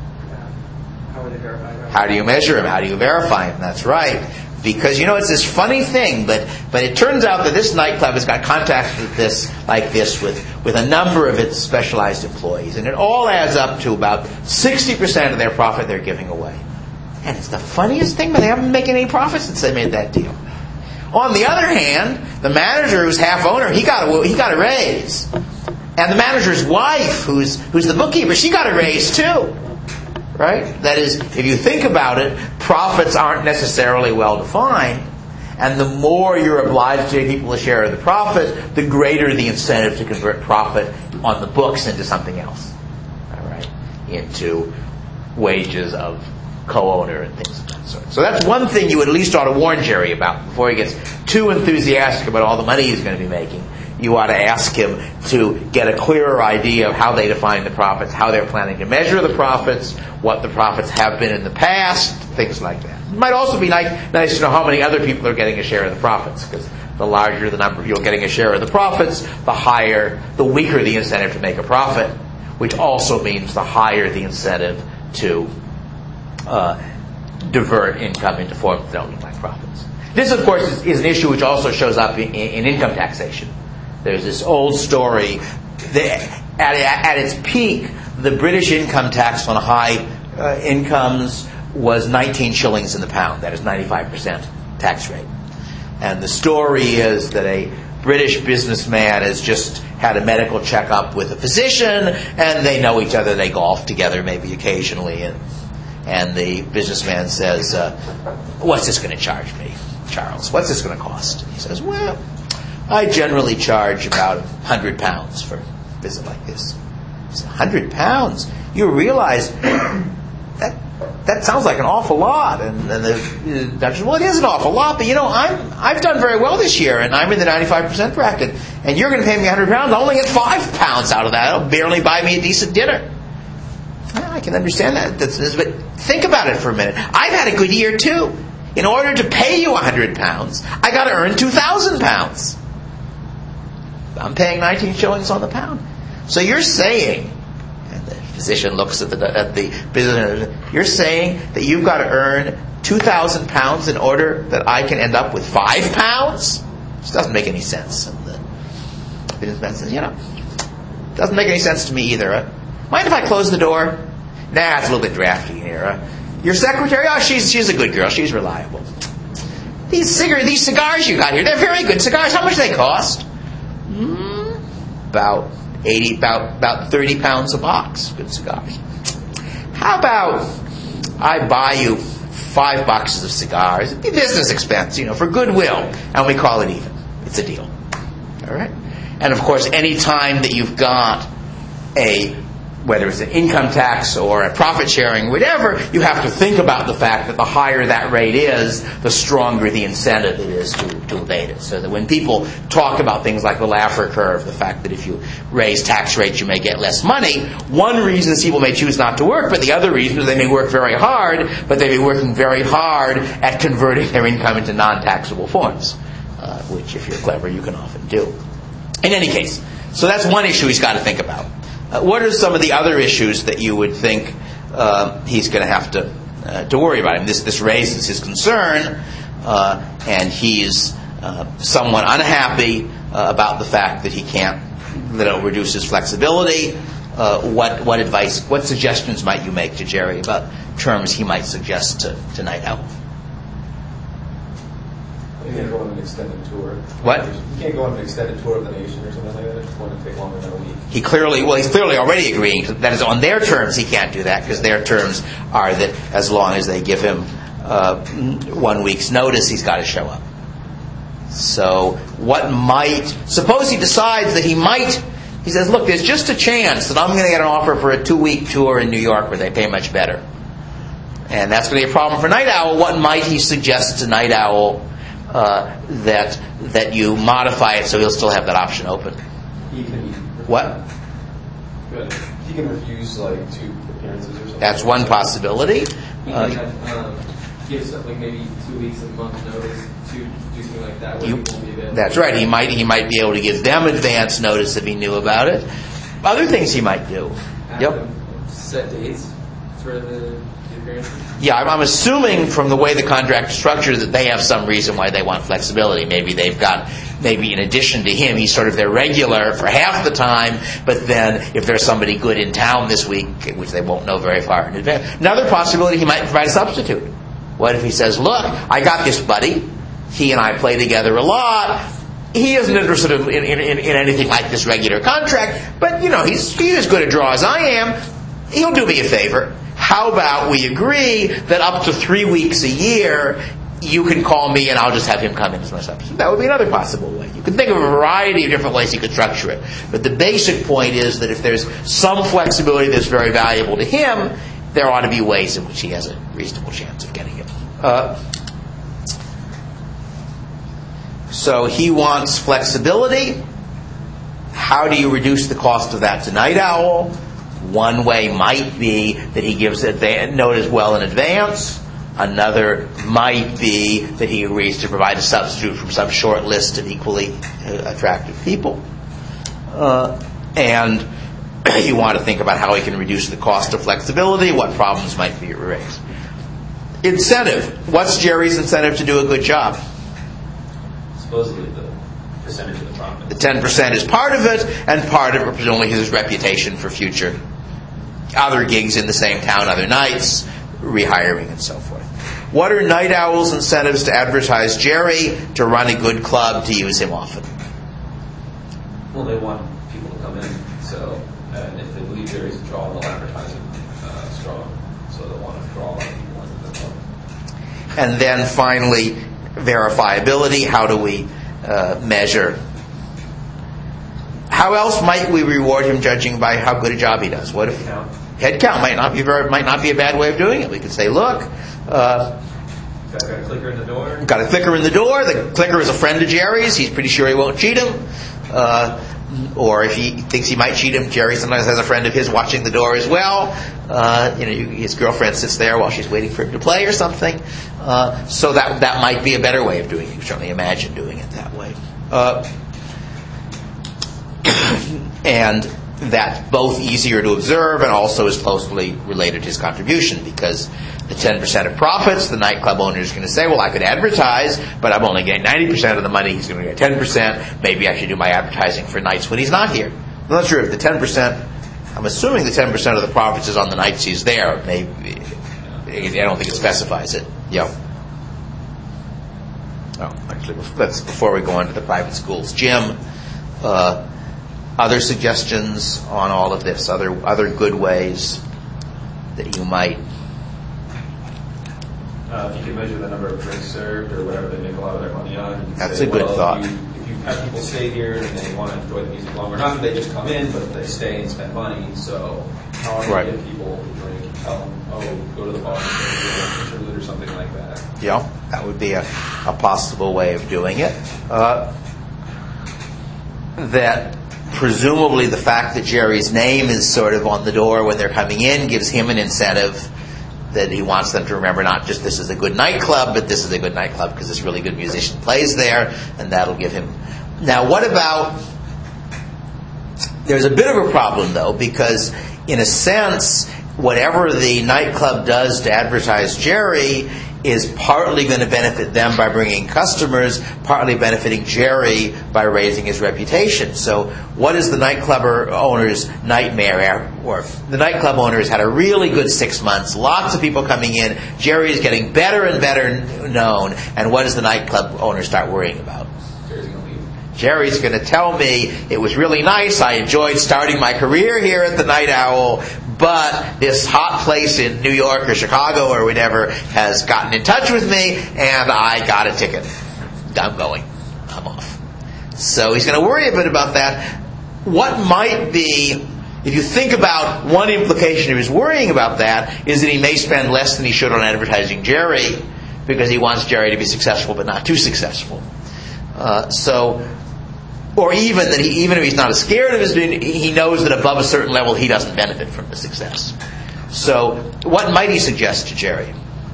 How are they verified? how do you measure them? How do you verify them? That's right. Because, you know, it's this funny thing, but but it turns out that this nightclub has got contact with this, like this, with, with a number of its specialized employees. And it all adds up to about sixty percent of their profit they're giving away. And it's the funniest thing, but they haven't been making any profit since they made that deal. On the other hand, the manager who's half owner, he got a, he got a raise. And the manager's wife, who's who's the bookkeeper, she got a raise too. Right? That is, if you think about it, profits aren't necessarily well defined. And the more you're obliged to give people a share of the profit, the greater the incentive to convert profit on the books into something else. All right? Into wages of co-owner and things of that sort. So that's one thing you at least ought to warn Jerry about before he gets too enthusiastic about all the money he's going to be making. You ought to ask him to get a clearer idea of how they define the profits, how they're planning to measure the profits, what the profits have been in the past, things like that. It might also be nice, nice to know how many other people are getting a share of the profits, because the larger the number you're getting a share of the profits, the higher, the weaker the incentive to make a profit, which also means the higher the incentive to uh, divert income into forms that don't look like profits. This, of course, is, is an issue which also shows up in, in income taxation. There's this old story that at, at its peak, the British income tax on high uh, incomes was nineteen shillings in the pound. That is ninety-five percent tax rate. And the story is that a British businessman has just had a medical checkup with a physician, and they know each other. They golf together maybe occasionally. And, and the businessman says, uh, what's this going to charge me, Charles? What's this going to cost? He says, well, I generally charge about one hundred pounds for a visit like this. He said, one hundred pounds? You realize that that sounds like an awful lot. And, and the doctor said, well, it is an awful lot, but you know, I'm, I've done very well this year, and I'm in the ninety-five percent bracket. And you're going to pay me one hundred pounds? I'll only get five pounds out of that. It'll barely buy me a decent dinner. Well, I can understand that. That's, but think about it for a minute. I've had a good year, too. In order to pay you one hundred pounds, I got to earn two thousand pounds. I'm paying nineteen shillings on the pound. So you're saying, and the physician looks at the at the business, you're saying that you've got to earn two thousand pounds in order that I can end up with five pounds? This doesn't make any sense. And the businessman says, you know, it doesn't make any sense to me either. Uh, mind if I close the door? Nah, it's a little bit drafty here. Uh, your secretary? Oh, she's she's a good girl. She's reliable. These cigar these cigars you got here, they're very good cigars. How much do they cost? About eighty, about about thirty pounds a box. Good cigars. How about I buy you five boxes of cigars? It'd be business expense, you know, for goodwill, and we call it even. It's a deal. All right. And of course, any time that you've got a, whether it's an income tax or a profit sharing, whatever, you have to think about the fact that the higher that rate is, the stronger the incentive it is to, to evade it. So that when people talk about things like the Laffer curve, the fact that if you raise tax rates you may get less money, one reason is people may choose not to work, but the other reason is they may work very hard, but they may be working very hard at converting their income into non-taxable forms, uh, which if you're clever you can often do. In any case, so that's one issue he's got to think about. Uh, what are some of the other issues that you would think uh, he's going to have to uh, to worry about? I mean, this this raises his concern, uh, and he's uh, somewhat unhappy uh, about the fact that he can't, that it'll reduce his flexibility. Uh, what what advice, what suggestions might you make to Jerry about terms he might suggest to, to Night Owl? You can't go on an extended tour. What? You can't go on an extended tour of the nation or something like that. It's going to take longer than a week. He clearly, well, he's clearly already agreeing to, that is on their terms he can't do that, because their terms are that as long as they give him uh, one week's notice, he's got to show up. So what might, suppose he decides that he might, he says, look, there's just a chance that I'm going to get an offer for a two-week tour in New York where they pay much better. And that's going to be a problem for Night Owl. What might he suggest to Night Owl uh, that that you modify it so he'll still have that option open? He can What? Good. He can refuse like two appearances or something. That's one possibility. You Uh, can have, um, give something like maybe two weeks, a month notice to do something like that where You- people won't be available. That's right. He might he might be able to give them advance notice if he knew about it. Other things he might do. Have Yep. them set dates for the, the appearances. Yeah, I'm, I'm assuming from the way the contract is structured that they have some reason why they want flexibility. Maybe they've got, maybe in addition to him, he's sort of their regular for half the time, but then if there's somebody good in town this week, which they won't know very far in advance. Another possibility, he might provide a substitute. What if he says, look, I got this buddy. He and I play together a lot. He isn't interested in, in, in, in anything like this regular contract, but, you know, he's, he's as good a draw as I am. He'll do me a favor. How about we agree that up to three weeks a year, you can call me and I'll just have him come in as my substitute? That would be another possible way. You can think of a variety of different ways you could structure it. But the basic point is that if there's some flexibility that's very valuable to him, there ought to be ways in which he has a reasonable chance of getting it. Uh, so he wants flexibility. How do you reduce the cost of that to Night Owl? One way might be that he gives advan- notice well in advance. Another might be that he agrees to provide a substitute from some short list of equally uh, attractive people. Uh, and you want to think about how he can reduce the cost of flexibility, what problems might be raised. Incentive. What's Jerry's incentive to do a good job? Supposedly the percentage of the profit. The ten percent is part of it, and part of it presumably his reputation for future other gigs in the same town, other nights, rehiring, and so forth. What are Night Owl's incentives to advertise Jerry, to run a good club, to use him often? Well, they want people to come in, so and if they believe Jerry's a draw, they'll advertise him uh, strong. So they'll want to draw a lot of people into the club. And then finally, verifiability. How do we uh, measure? How else might we reward him, judging by how good a job he does? What if Count. head count might not be very, might not be a bad way of doing it? We could say, look, uh, Got, got a clicker in the door. got a clicker in the door. The clicker is a friend of Jerry's. He's pretty sure he won't cheat him. Uh, or if he thinks he might cheat him, Jerry sometimes has a friend of his watching the door as well. Uh, you know, his girlfriend sits there while she's waiting for him to play or something. Uh, so that that might be a better way of doing it. You can certainly imagine doing it that way. Uh, and that's both easier to observe and also is closely related to his contribution, because the ten percent of profits, the nightclub owner is going to say, well, I could advertise, but I'm only getting ninety percent of the money. He's going to get ten percent. Maybe I should do my advertising for nights when he's not here. I'm not sure if the ten percent, I'm assuming the ten percent of the profits is on the nights he's there. Maybe, I don't think it specifies it. Yeah. Oh, actually, let's, before we go on to the private schools, Jim, uh, other suggestions on all of this, other other good ways that you might. Uh, if you can measure the number of drinks served or whatever they make a lot of their money on, you can That's say, a good well, thought. If you, if you have people stay here and they want to enjoy the music longer, not that they just come in, but they stay and spend money. So how are you Right. get people to drink? You tell them, oh, go to the bar and get a or something like that. Yeah, that would be a, a possible way of doing it. Uh, that presumably the fact that Jerry's name is sort of on the door when they're coming in gives him an incentive that he wants them to remember not just this is a good nightclub, but this is a good nightclub because this really good musician plays there, and that'll give him. Now, what about, there's a bit of a problem though, because in a sense, whatever the nightclub does to advertise Jerry is partly going to benefit them by bringing customers, partly benefiting Jerry by raising his reputation. So what is the nightclub owner's nightmare? Or the nightclub owner has had a really good six months, lots of people coming in, Jerry is getting better and better known, and what does the nightclub owner start worrying about? Jerry's going to tell me, it was really nice, I enjoyed starting my career here at the Night Owl, but this hot place in New York or Chicago or whatever has gotten in touch with me, and I got a ticket. I'm going. I'm off. So he's going to worry a bit about that. What might be, if you think about one implication of his worrying about that, is that he may spend less than he should on advertising Jerry, because he wants Jerry to be successful but not too successful. Uh, so... Or even that he, even if he's not as scared of his, he knows that above a certain level he doesn't benefit from the success. So, what might he suggest to Jerry?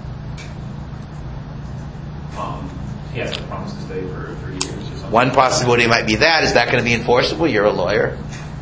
Um, he has to promise to stay for three years or something. One possibility might be that. Is that going to be enforceable? You're a lawyer.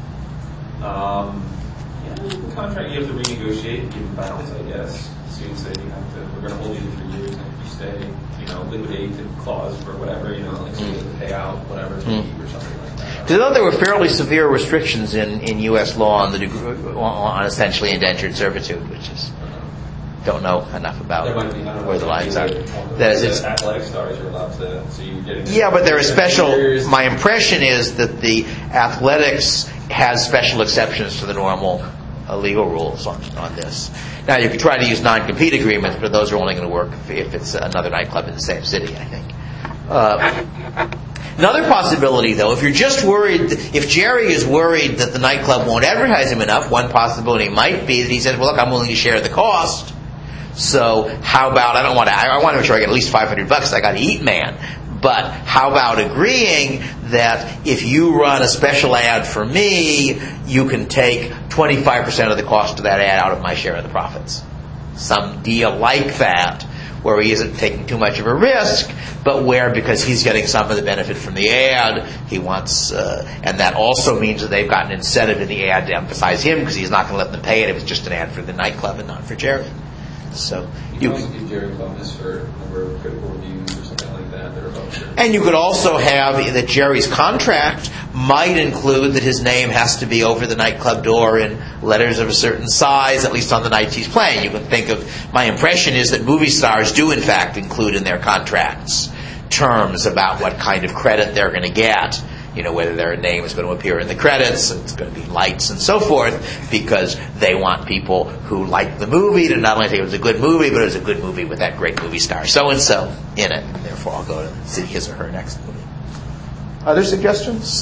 Um, yeah, the contract you have to renegotiate and give balance, I guess. So you say you have to, we're going to hold you for three years, and if you stay, you know, liquidate the clause for whatever, you know, like so you have to pay out whatever to Mm. you or something like that. Because though there were fairly severe restrictions in, in U S law on the deg- on essentially indentured servitude, which is don't know enough about There might be, I don't know, where the lines are. That That is, it's, athletic stars are allowed to, so you're getting. yeah, but there are special. Years. My impression is that the athletics has special exceptions to the normal uh, legal rules on, on this. Now you could try to use non-compete agreements, but those are only going to work if, if it's another nightclub in the same city, I think. Uh, Another possibility, though, if you're just worried, if Jerry is worried that the nightclub won't advertise him enough, one possibility might be that he says, well, look, I'm willing to share the cost. So how about, I don't want to, I want to make sure I get at least five hundred bucks, I got to eat, man. But how about agreeing that if you run a special ad for me, you can take twenty-five percent of the cost of that ad out of my share of the profits? Some deal like that, where he isn't taking too much of a risk, but where, because he's getting some of the benefit from the ad, he wants, uh, and that also means that they've got an incentive in the ad to emphasize him, because he's not going to let them pay it if it's just an ad for the nightclub and not for Jerry. So You you can also give Jerry a bonus for a number of critical reviews or something like that. They're about sure. And you could also have that Jerry's contract might include that his name has to be over the nightclub door in letters of a certain size, at least on the nights he's playing. You can think of, my impression is that movie stars do in fact include in their contracts terms about what kind of credit they're going to get. You know, whether their name is going to appear in the credits, it's going to be lights and so forth, because they want people who like the movie to not only think it was a good movie, but it was a good movie with that great movie star so-and-so in it. And therefore, I'll go to see his or her next movie. Other suggestions?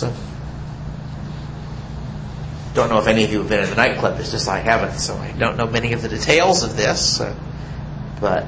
Don't know if any of you have been in the nightclub business. I haven't, so I don't know many of the details of this. Uh, but...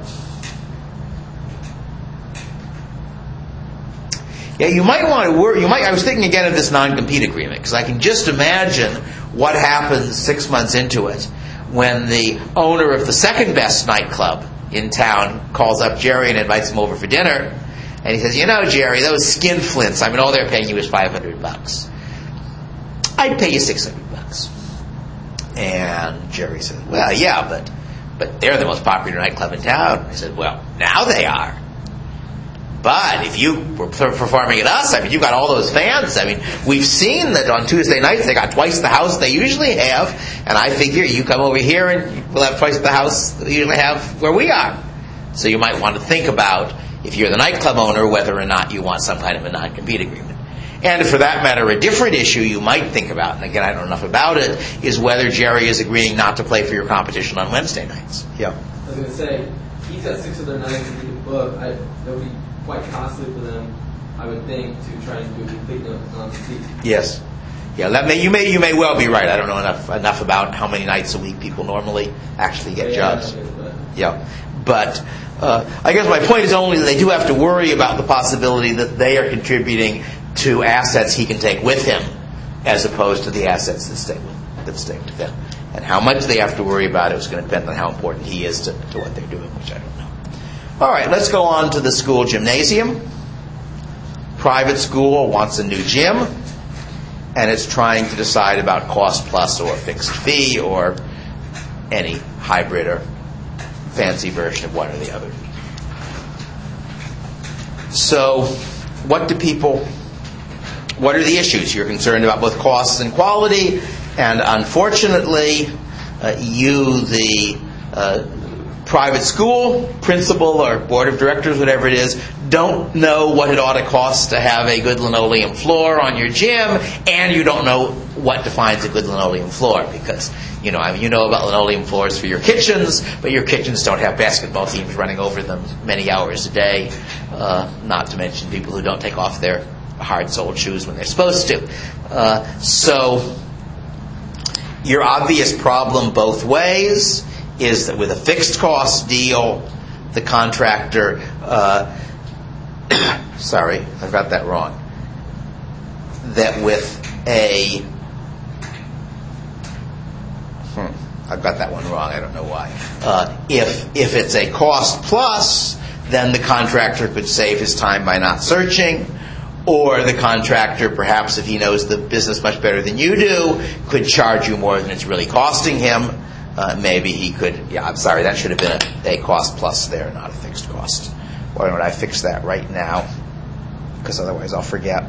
Yeah, you might want to worry. You might. I was thinking again of this non-compete agreement, because I can just imagine what happens six months into it when the owner of the second best nightclub in town calls up Jerry and invites him over for dinner, and he says, "You know, Jerry, those skinflints. I mean, all they're paying you is five hundred bucks. I'd pay you six hundred bucks." And Jerry says, "Well, yeah, but but they're the most popular nightclub in town." I said, "Well, now they are. But if you were performing at us, I mean, you've got all those fans. I mean, we've seen that on Tuesday nights they got twice the house they usually have, and I figure you come over here and we'll have twice the house they usually have where we are." So you might want to think about, if you're the nightclub owner, whether or not you want some kind of a non-compete agreement. And for that matter, a different issue you might think about, and again, I don't know enough about it, is whether Jerry is agreeing not to play for your competition on Wednesday nights. Yeah. I was going to say, he's got six other nights to read the book. I, that would be quite costly for them, I would think, to try and do a complete non-compete. Yes. Yeah, that may, you may you may well be right. I don't know enough enough about how many nights a week people normally actually get Yeah, jobs. okay, but- Yeah, but uh, I guess my point is only that they do have to worry about the possibility that they are contributing to assets he can take with him, as opposed to the assets that stay with, that stay with them. And how much they have to worry about it is going to depend on how important he is to, to what they're doing, which I don't know. All right, let's go on to the school gymnasium. Private school wants a new gym, and it's trying to decide about cost plus or fixed fee or any hybrid or fancy version of one or the other. So, what do people, what are the issues? You're concerned about both costs and quality, and unfortunately, uh, you, the uh, private school principal or board of directors, whatever it is, don't know what it ought to cost to have a good linoleum floor on your gym, and you don't know what defines a good linoleum floor, because you know I mean, you know about linoleum floors for your kitchens, but your kitchens don't have basketball teams running over them many hours a day, uh, not to mention people who don't take off their hard-soled shoes when they're supposed to. Uh, so your obvious problem both ways is that with a fixed cost deal, the contractor, uh, sorry, I got that wrong, that with a, hmm, I've got that one wrong, I don't know why. Uh, if, if it's a cost plus, then the contractor could save his time by not searching, or the contractor, perhaps if he knows the business much better than you do, could charge you more than it's really costing him. Uh, maybe he could, yeah, I'm sorry, that should have been a, a cost plus there, not a fixed cost. Why don't I fix that right now? Because otherwise I'll forget.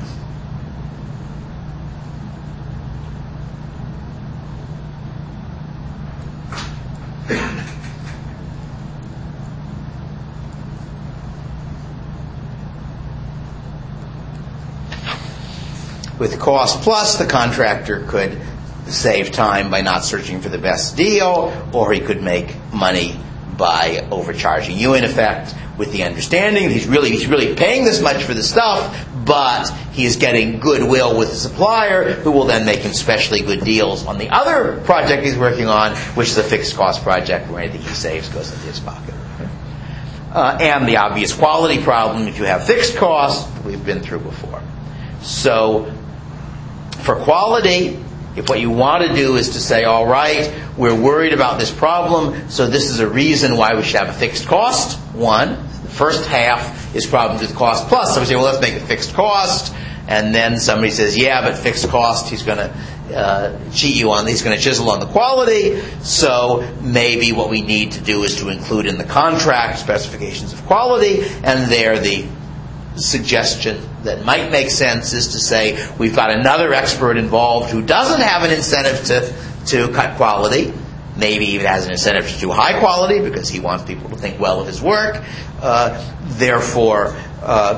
With cost plus, the contractor could save time by not searching for the best deal, or he could make money by overcharging you, in effect, with the understanding that he's really he's really paying this much for the stuff, but he is getting goodwill with the supplier, who will then make him specially good deals on the other project he's working on, which is a fixed cost project where anything he saves goes into his pocket. Uh, and the obvious quality problem, if you have fixed costs, we've been through before. So, for quality, if what you want to do is to say, all right, we're worried about this problem, so this is a reason why we should have a fixed cost, one. The first half is problems with cost plus. So we say, well, let's make it fixed cost. And then somebody says, yeah, but fixed cost, he's going to uh, cheat you on, he's going to chisel on the quality. So maybe what we need to do is to include in the contract specifications of quality, and there the suggestion that might make sense is to say we've got another expert involved who doesn't have an incentive to, to cut quality, maybe even has an incentive to do high quality because he wants people to think well of his work. Uh, therefore, uh,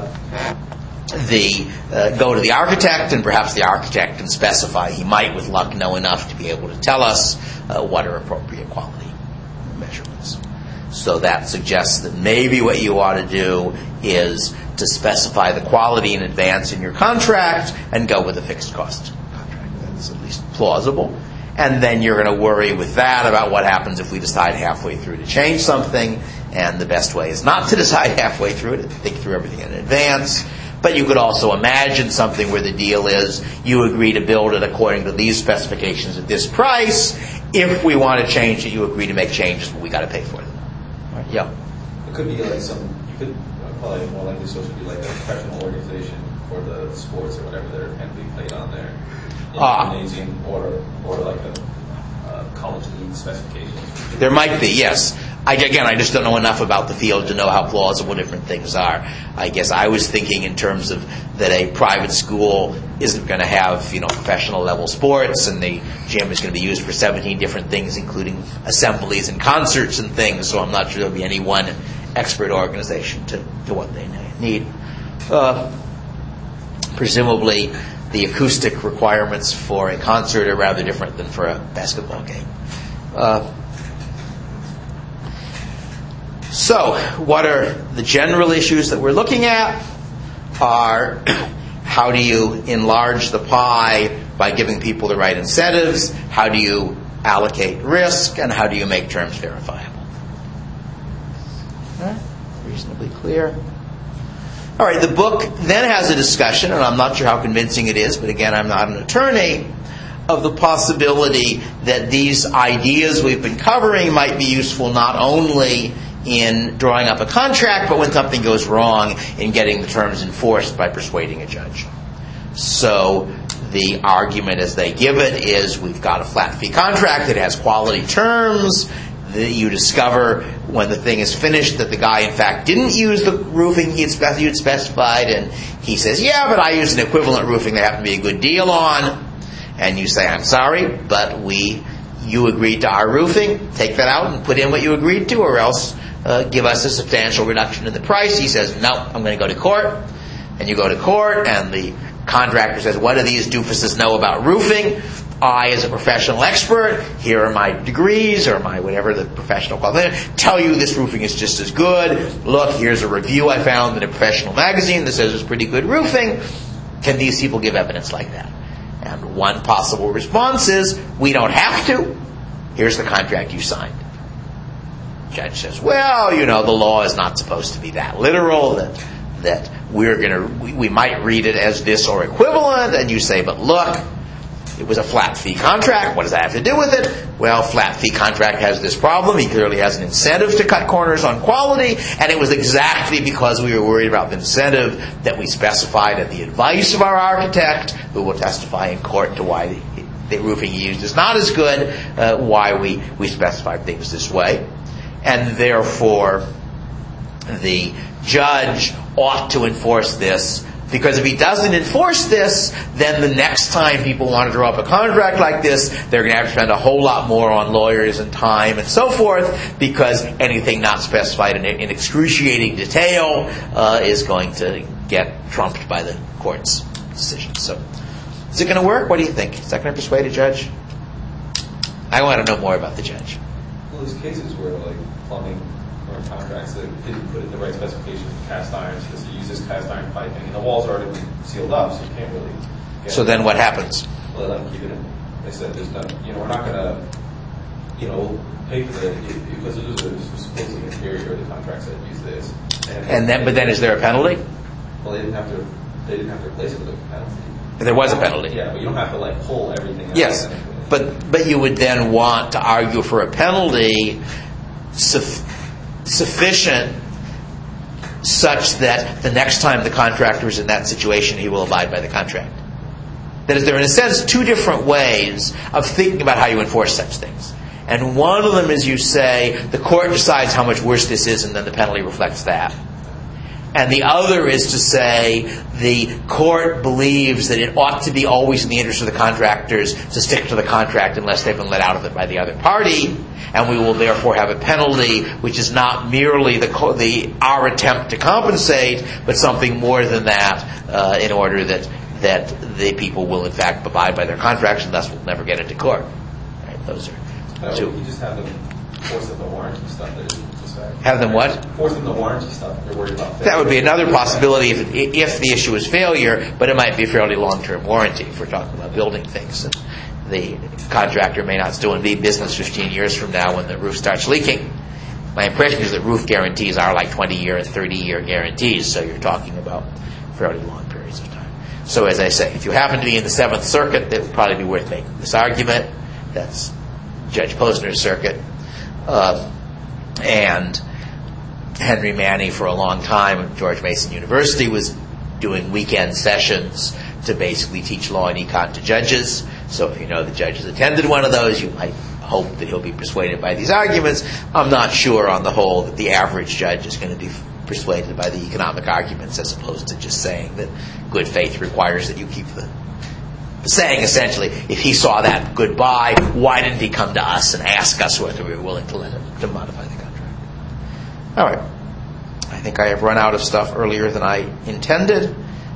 the uh, go to the architect, and perhaps the architect can specify, he might with luck know enough to be able to tell us uh, what are appropriate quality measurements. So that suggests that maybe what you ought to do is to specify the quality in advance in your contract and go with a fixed cost contract. That's at least plausible. And then you're going to worry with that about what happens if we decide halfway through to change something. And the best way is not to decide halfway through it, to think through everything in advance. But you could also imagine something where the deal is you agree to build it according to these specifications at this price. If we want to change it, you agree to make changes, but we got to pay for them. Right? Yeah. It could be like some, you could probably more likely so it should be like a professional organization for the sports or whatever that are going to be played on there. In Ah. gymnasium or or like a uh, college league specifications. There might be, yes. I, again, I just don't know enough about the field to know how plausible different things are. I guess I was thinking in terms of that a private school isn't going to have, you know, professional level sports, and the gym is going to be used for seventeen different things, including assemblies and concerts and things. So I'm not sure there'll be any one expert organization to, to what they need. Uh, presumably, the acoustic requirements for a concert are rather different than for a basketball game. Uh, so, what are the general issues that we're looking at? Are how do you enlarge the pie by giving people the right incentives? How do you allocate risk? And how do you make terms verifiable? Right? Reasonably clear. All right, the book then has a discussion, and I'm not sure how convincing it is, but again, I'm not an attorney, of the possibility that these ideas we've been covering might be useful not only in drawing up a contract, but when something goes wrong, in getting the terms enforced by persuading a judge. So the argument as they give it is we've got a flat fee contract that has quality terms, the, you discover when the thing is finished that the guy in fact didn't use the roofing he had spec- you'd specified, and he says, yeah, but I used an equivalent roofing that happened to be a good deal on. And you say, I'm sorry, but we, you agreed to our roofing. Take that out and put in what you agreed to, or else uh, give us a substantial reduction in the price. He says, no, I'm going to go to court. And you go to court, and the contractor says, what do these doofuses know about roofing? I, as a professional expert, here are my degrees, or my whatever the professional qualification, tell you this roofing is just as good. Look, here's a review I found in a professional magazine that says it's pretty good roofing. Can these people give evidence like that? And one possible response is, we don't have to. Here's the contract you signed. Judge says, well, you know, the law is not supposed to be that literal, that that we're going to, we, we might read it as this or equivalent, and you say, but look, it was a flat fee contract. What does that have to do with it? Well, flat fee contract has this problem. He clearly has an incentive to cut corners on quality, and it was exactly because we were worried about the incentive that we specified at the advice of our architect, who will testify in court to why the, the roofing he used is not as good, uh, why we, we specified things this way. And therefore, the judge ought to enforce this, because if he doesn't enforce this, then the next time people want to draw up a contract like this, they're going to have to spend a whole lot more on lawyers and time and so forth, because anything not specified in, in excruciating detail uh, is going to get trumped by the court's decision. So, is it going to work? What do you think? Is that going to persuade a judge? I want to know more about the judge. Well, there's cases where, like, plumbing or contracts that didn't put in the right specifications for cast irons because they use this cast iron piping, and the walls are already sealed up, so you can't really get So it. then what happens? Well, they let them keep it in. They said, there's no, you know, we're not going to, you know, pay for that because it was a supposedly inferior, the contract said use this. And, And then, but then is there a penalty? Well, they didn't have to, they didn't have to replace it with a penalty. There was a penalty. Yeah, but you don't have to, like, pull everything out. Yes, but but you would then want to argue for a penalty suf- sufficient such that the next time the contractor is in that situation, he will abide by the contract. That is, there are, in a sense, two different ways of thinking about how you enforce such things. And one of them is you say, the court decides how much worse this is, and then the penalty reflects that. And the other is to say the court believes that it ought to be always in the interest of the contractors to stick to the contract unless they've been let out of it by the other party, and we will therefore have a penalty which is not merely the, co- the our attempt to compensate, but something more than that, uh, in order that that the people will in fact abide by their contracts, and thus will never get into court. Right? Those are No, two. you just have them force them the warranty stuff. That isn't decided. Have them what? Force them the warranty stuff. They're worried about. That would be another possibility if, if the issue is failure, but it might be a fairly long-term warranty if we're talking about building things. And the contractor may not still be in business fifteen years from now when the roof starts leaking. My impression is that roof guarantees are like twenty-year and thirty-year guarantees, so you're talking about fairly long periods of time. So as I say, if you happen to be in the Seventh Circuit, it would probably be worth making this argument. That's Judge Posner's circuit. Uh, and Henry Manny, for a long time at George Mason University, was doing weekend sessions to basically teach law and econ to judges. So if you know the judges attended one of those, you might hope that he'll be persuaded by these arguments. I'm not sure on the whole that the average judge is going to be persuaded by the economic arguments, as opposed to just saying that good faith requires that you keep the saying essentially, if he saw that goodbye, why didn't he come to us and ask us whether we were willing to let him to modify the contract? All right. I think I have run out of stuff earlier than I intended.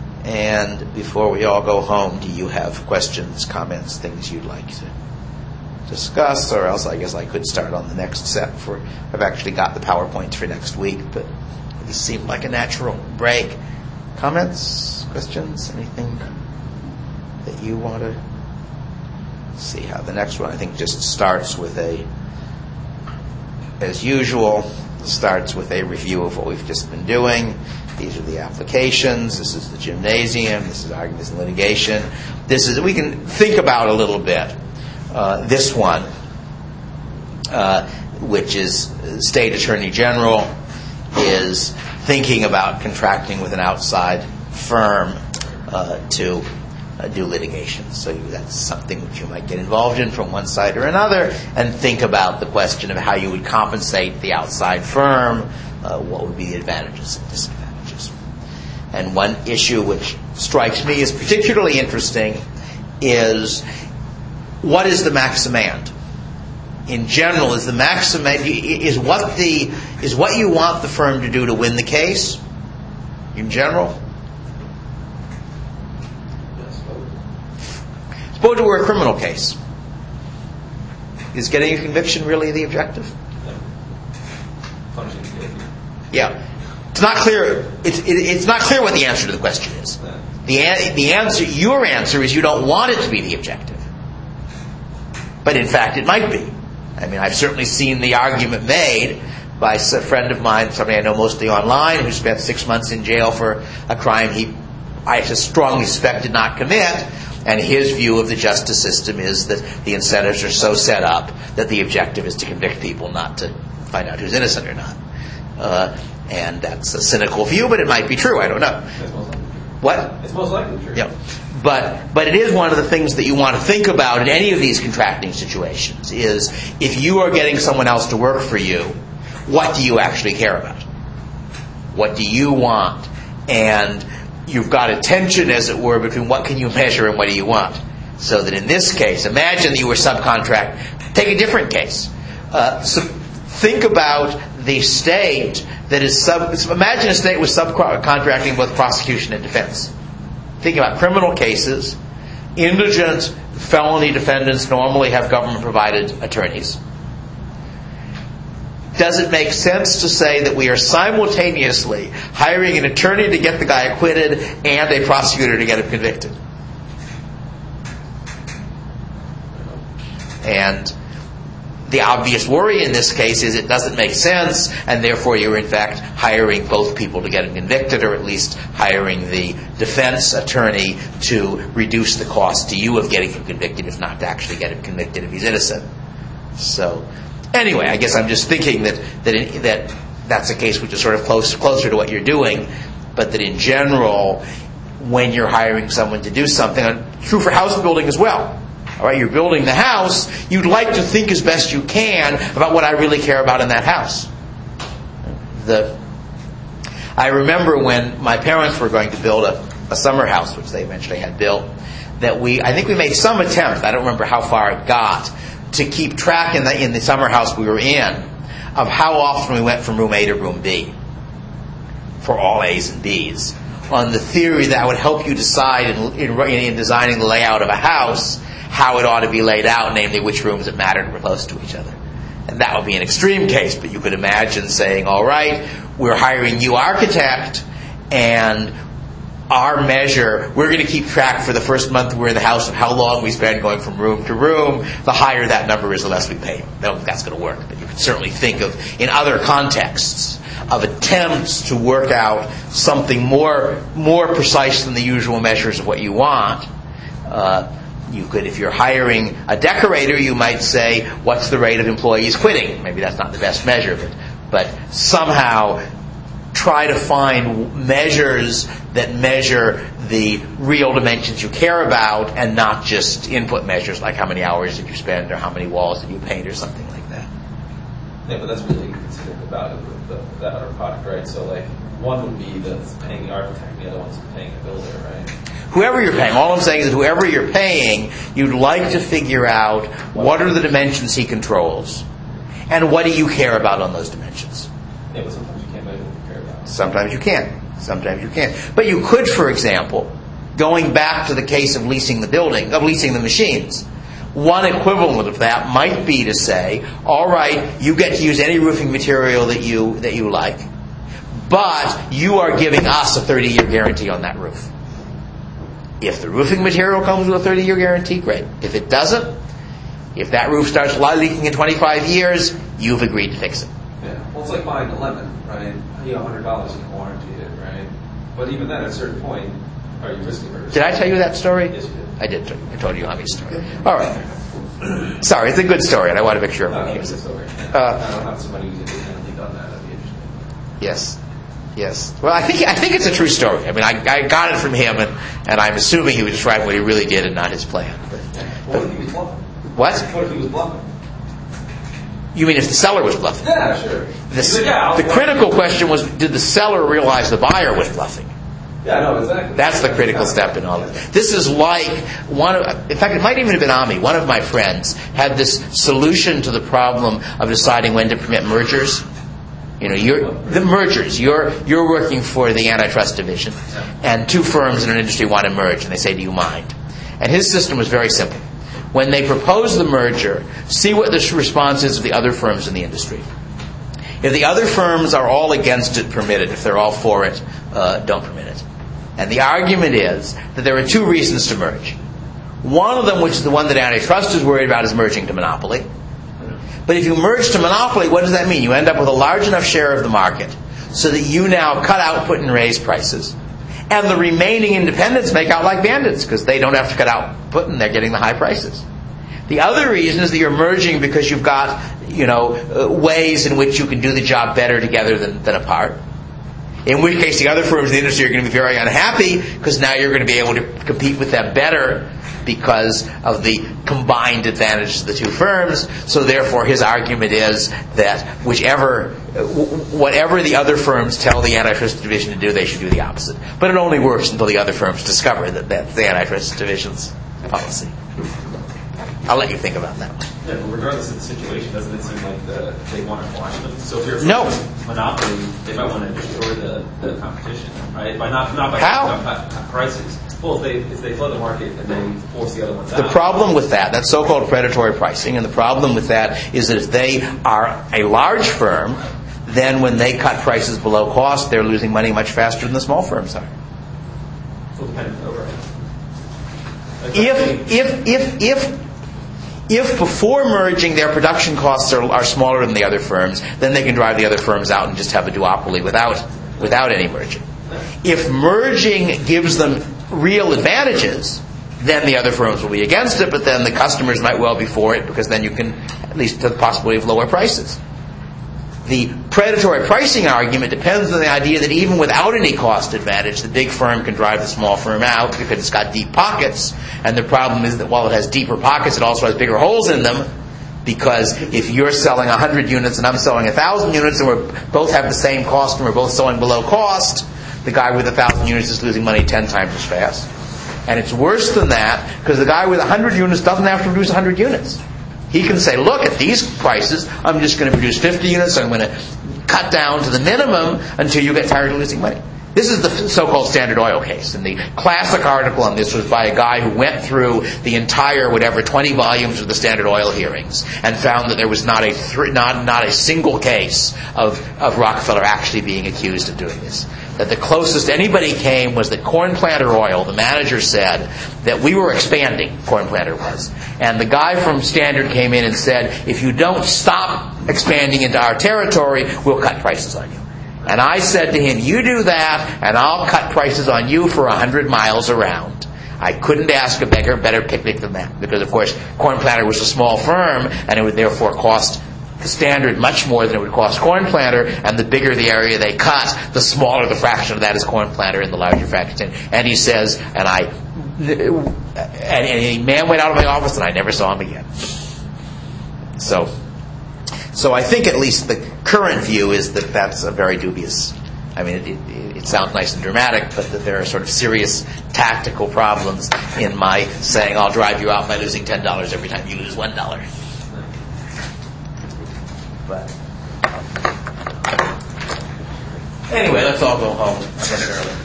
And before we all go home, do you have questions, comments, things you'd like to discuss? Or else I guess I could start on the next set. For I've actually got the PowerPoints for next week, but this seemed like a natural break. Comments, questions, anything that you want to see? How the next one, I think, just starts with a, as usual, starts with a review of what we've just been doing. These are the applications. This is the gymnasium. This is arguments and litigation. This is, we can think about a little bit. Uh, this one, uh, which is State Attorney General, is thinking about contracting with an outside firm uh, to uh, do litigation. So you, that's something which you might get involved in from one side or another, and think about the question of how you would compensate the outside firm, uh, what would be the advantages and disadvantages. And one issue which strikes me as particularly interesting is, what is the max demand? In general, is the max demand, is what the is what you want the firm to do to win the case? In general, suppose it were a criminal case. Is getting a conviction really the objective? Yeah, it's not clear. It's it, it's not clear what the answer to the question is. The the answer, your answer, is you don't want it to be the objective. But in fact, it might be. I mean, I've certainly seen the argument made by a friend of mine, somebody I know mostly online, who spent six months in jail for a crime he, I strongly suspect, did not commit. And his view of the justice system is that the incentives are so set up that the objective is to convict people, not to find out who's innocent or not. Uh, and that's a cynical view, but it might be true. I don't know. What? It's most likely true. Yeah. But but it is one of the things that you want to think about in any of these contracting situations, is if you are getting someone else to work for you, what do you actually care about? What do you want? And you've got a tension, as it were, between what can you measure and what do you want. So that in this case, imagine that you were subcontract. Take a different case. Uh, so think about the state that is sub. Imagine a state with subcontracting both prosecution and defense. Think about criminal cases. Indigent felony defendants normally have government-provided attorneys. Does it make sense to say that we are simultaneously hiring an attorney to get the guy acquitted and a prosecutor to get him convicted? And the obvious worry in this case is it doesn't make sense, and therefore you're in fact hiring both people to get him convicted, or at least hiring the defense attorney to reduce the cost to you of getting him convicted, if not to actually get him convicted if he's innocent. So, anyway, I guess I'm just thinking that that in, that that's a case which is sort of close, closer to what you're doing, but that in general, when you're hiring someone to do something, and true for house building as well. All right, you're building the house. You'd like to think as best you can about what I really care about in that house. The I remember when my parents were going to build a, a summer house, which they eventually had built, that we I think we made some attempt, I don't remember how far it got, to keep track in the in the summer house we were in of how often we went from room A to room B for all A's and B's, on the theory that would help you decide in, in, in designing the layout of a house how it ought to be laid out, namely which rooms that mattered were close to each other. And that would be an extreme case, but you could imagine saying, all right, we're hiring you architect, and our measure, we're going to keep track for the first month we're in the house of how long we spend going from room to room. The higher that number is, the less we pay. I don't think that's going to work, but you can certainly think of, in other contexts, of attempts to work out something more more precise than the usual measures of what you want. Uh, You could, if you're hiring a decorator, you might say, what's the rate of employees quitting? Maybe that's not the best measure, but, but somehow try to find measures that measure the real dimensions you care about, and not just input measures like how many hours did you spend or how many walls did you paint or something like that. Yeah, but that's really considered the value of the, the outer product, right? So like, one would be that's paying the architect, the other one's paying the builder, right? Whoever you're paying, all I'm saying is that whoever you're paying, you'd like to figure out what are the dimensions he controls, and what do you care about on those dimensions. Yeah, but sometimes you can't measure what you care about. Sometimes you can. Sometimes you can't. But you could, for example, going back to the case of leasing the building, of leasing the machines, one equivalent of that might be to say, all right, you get to use any roofing material that you that you like, but you are giving us a thirty-year guarantee on that roof. If the roofing material comes with a thirty-year guarantee, great. If it doesn't, if that roof starts leaking in twenty-five years, you've agreed to fix it. Yeah, well, it's like buying a lemon, right? You know, one hundred dollars you can warranty it, right? But even then, at a certain point, are you risking it? Did I tell you that story? Yes, you did. I did. I told you Ami's story. All right. Sorry, it's a good story, and I want to make sure No, everyone no, it's hears a it. story. Uh, I don't have somebody who's independently done that. That'd be interesting. Yes. Yes. Well, I think I think it's a true story. I mean, I, I got it from him, and, and I'm assuming he was describing what he really did and not his plan. But, What if he was bluffing? what? What if he was bluffing? You mean if the seller was bluffing? Yeah, sure. The, He's like, yeah, I'll the bluff. critical question was, did the seller realize the buyer was bluffing? Yeah, no, exactly. That's the critical step in all of this. This is like one of, in fact, it might even have been Ami, one of my friends, had this solution to the problem of deciding when to permit mergers. You know, you're, the mergers, you're, you're working for the antitrust division, and two firms in an industry want to merge, and they say, do you mind? And his system was very simple. When they propose the merger, see what the response is of the other firms in the industry. If the other firms are all against it, permit it. If they're all for it, uh, don't permit it. And the argument is that there are two reasons to merge. One of them, which is the one that antitrust is worried about, is merging to monopoly. But if you merge to monopoly, what does that mean? You end up with a large enough share of the market so that you now cut output and raise prices. And the remaining independents make out like bandits because they don't have to cut output and they're getting the high prices. The other reason is that you're merging because you've got, you know, uh, ways in which you can do the job better together than, than apart. In which case, the other firms in the industry are going to be very unhappy because now you're going to be able to compete with them better because of the combined advantages of the two firms. So therefore, his argument is that whichever, whatever the other firms tell the antitrust division to do, they should do the opposite. But it only works until the other firms discover that that's the antitrust division's policy. I'll let you think about that one. Yeah, but regardless of the situation, doesn't it seem like the, they want to watch them? So if you're No. monopoly, they might want to destroy the, the competition, right? By not not by How? not prices. Well, if they if they flood the market and they force the other ones The out. problem with that, that's so-called predatory pricing, and the problem with that is that if they are a large firm, then when they cut prices below cost, they're losing money much faster than the small firms are. So dependent overhead. If if if if if before merging their production costs are, are smaller than the other firms, then they can drive the other firms out and just have a duopoly without without any merging. If merging gives them real advantages, then the other firms will be against it, but then the customers might well be for it because then you can at least have the possibility of lower prices. The predatory pricing argument depends on the idea that even without any cost advantage, the big firm can drive the small firm out because it's got deep pockets. And the problem is that while it has deeper pockets, it also has bigger holes in them. Because if you're selling one hundred units and I'm selling one thousand units and we both have the same cost and we're both selling below cost, the guy with one thousand units is losing money ten times as fast. And it's worse than that because the guy with one hundred units doesn't have to produce one hundred units. He can say, look, at these prices, I'm just going to produce fifty units. I'm going to cut down to the minimum until you get tired of losing money. This is the so-called Standard Oil case. And the classic article on this was by a guy who went through the entire, whatever, twenty volumes of the Standard Oil hearings and found that there was not a th- not not a single case of, of Rockefeller actually being accused of doing this. That the closest anybody came was that Corn Planter Oil, the manager said that we were expanding, Corn Planter was. And the guy from Standard came in and said, if you don't stop expanding into our territory, we'll cut prices on you. And I said to him, you do that, and I'll cut prices on you for a hundred miles around. I couldn't ask a bigger, better picnic than that. Because, of course, Corn Planter was a small firm, and it would therefore cost the Standard much more than it would cost Corn Planter, and the bigger the area they cut, the smaller the fraction of that is Corn Planter, and the larger fraction. And he says, and I, and, and a man went out of my office, and I never saw him again. So... So I think at least the current view is that that's a very dubious. I mean, it, it, it sounds nice and dramatic, but that there are sort of serious tactical problems in my saying I'll drive you out by losing ten dollars every time you lose one dollar. But anyway, let's all go home. I get it early.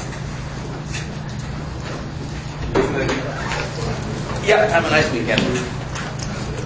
Yeah, have a nice weekend.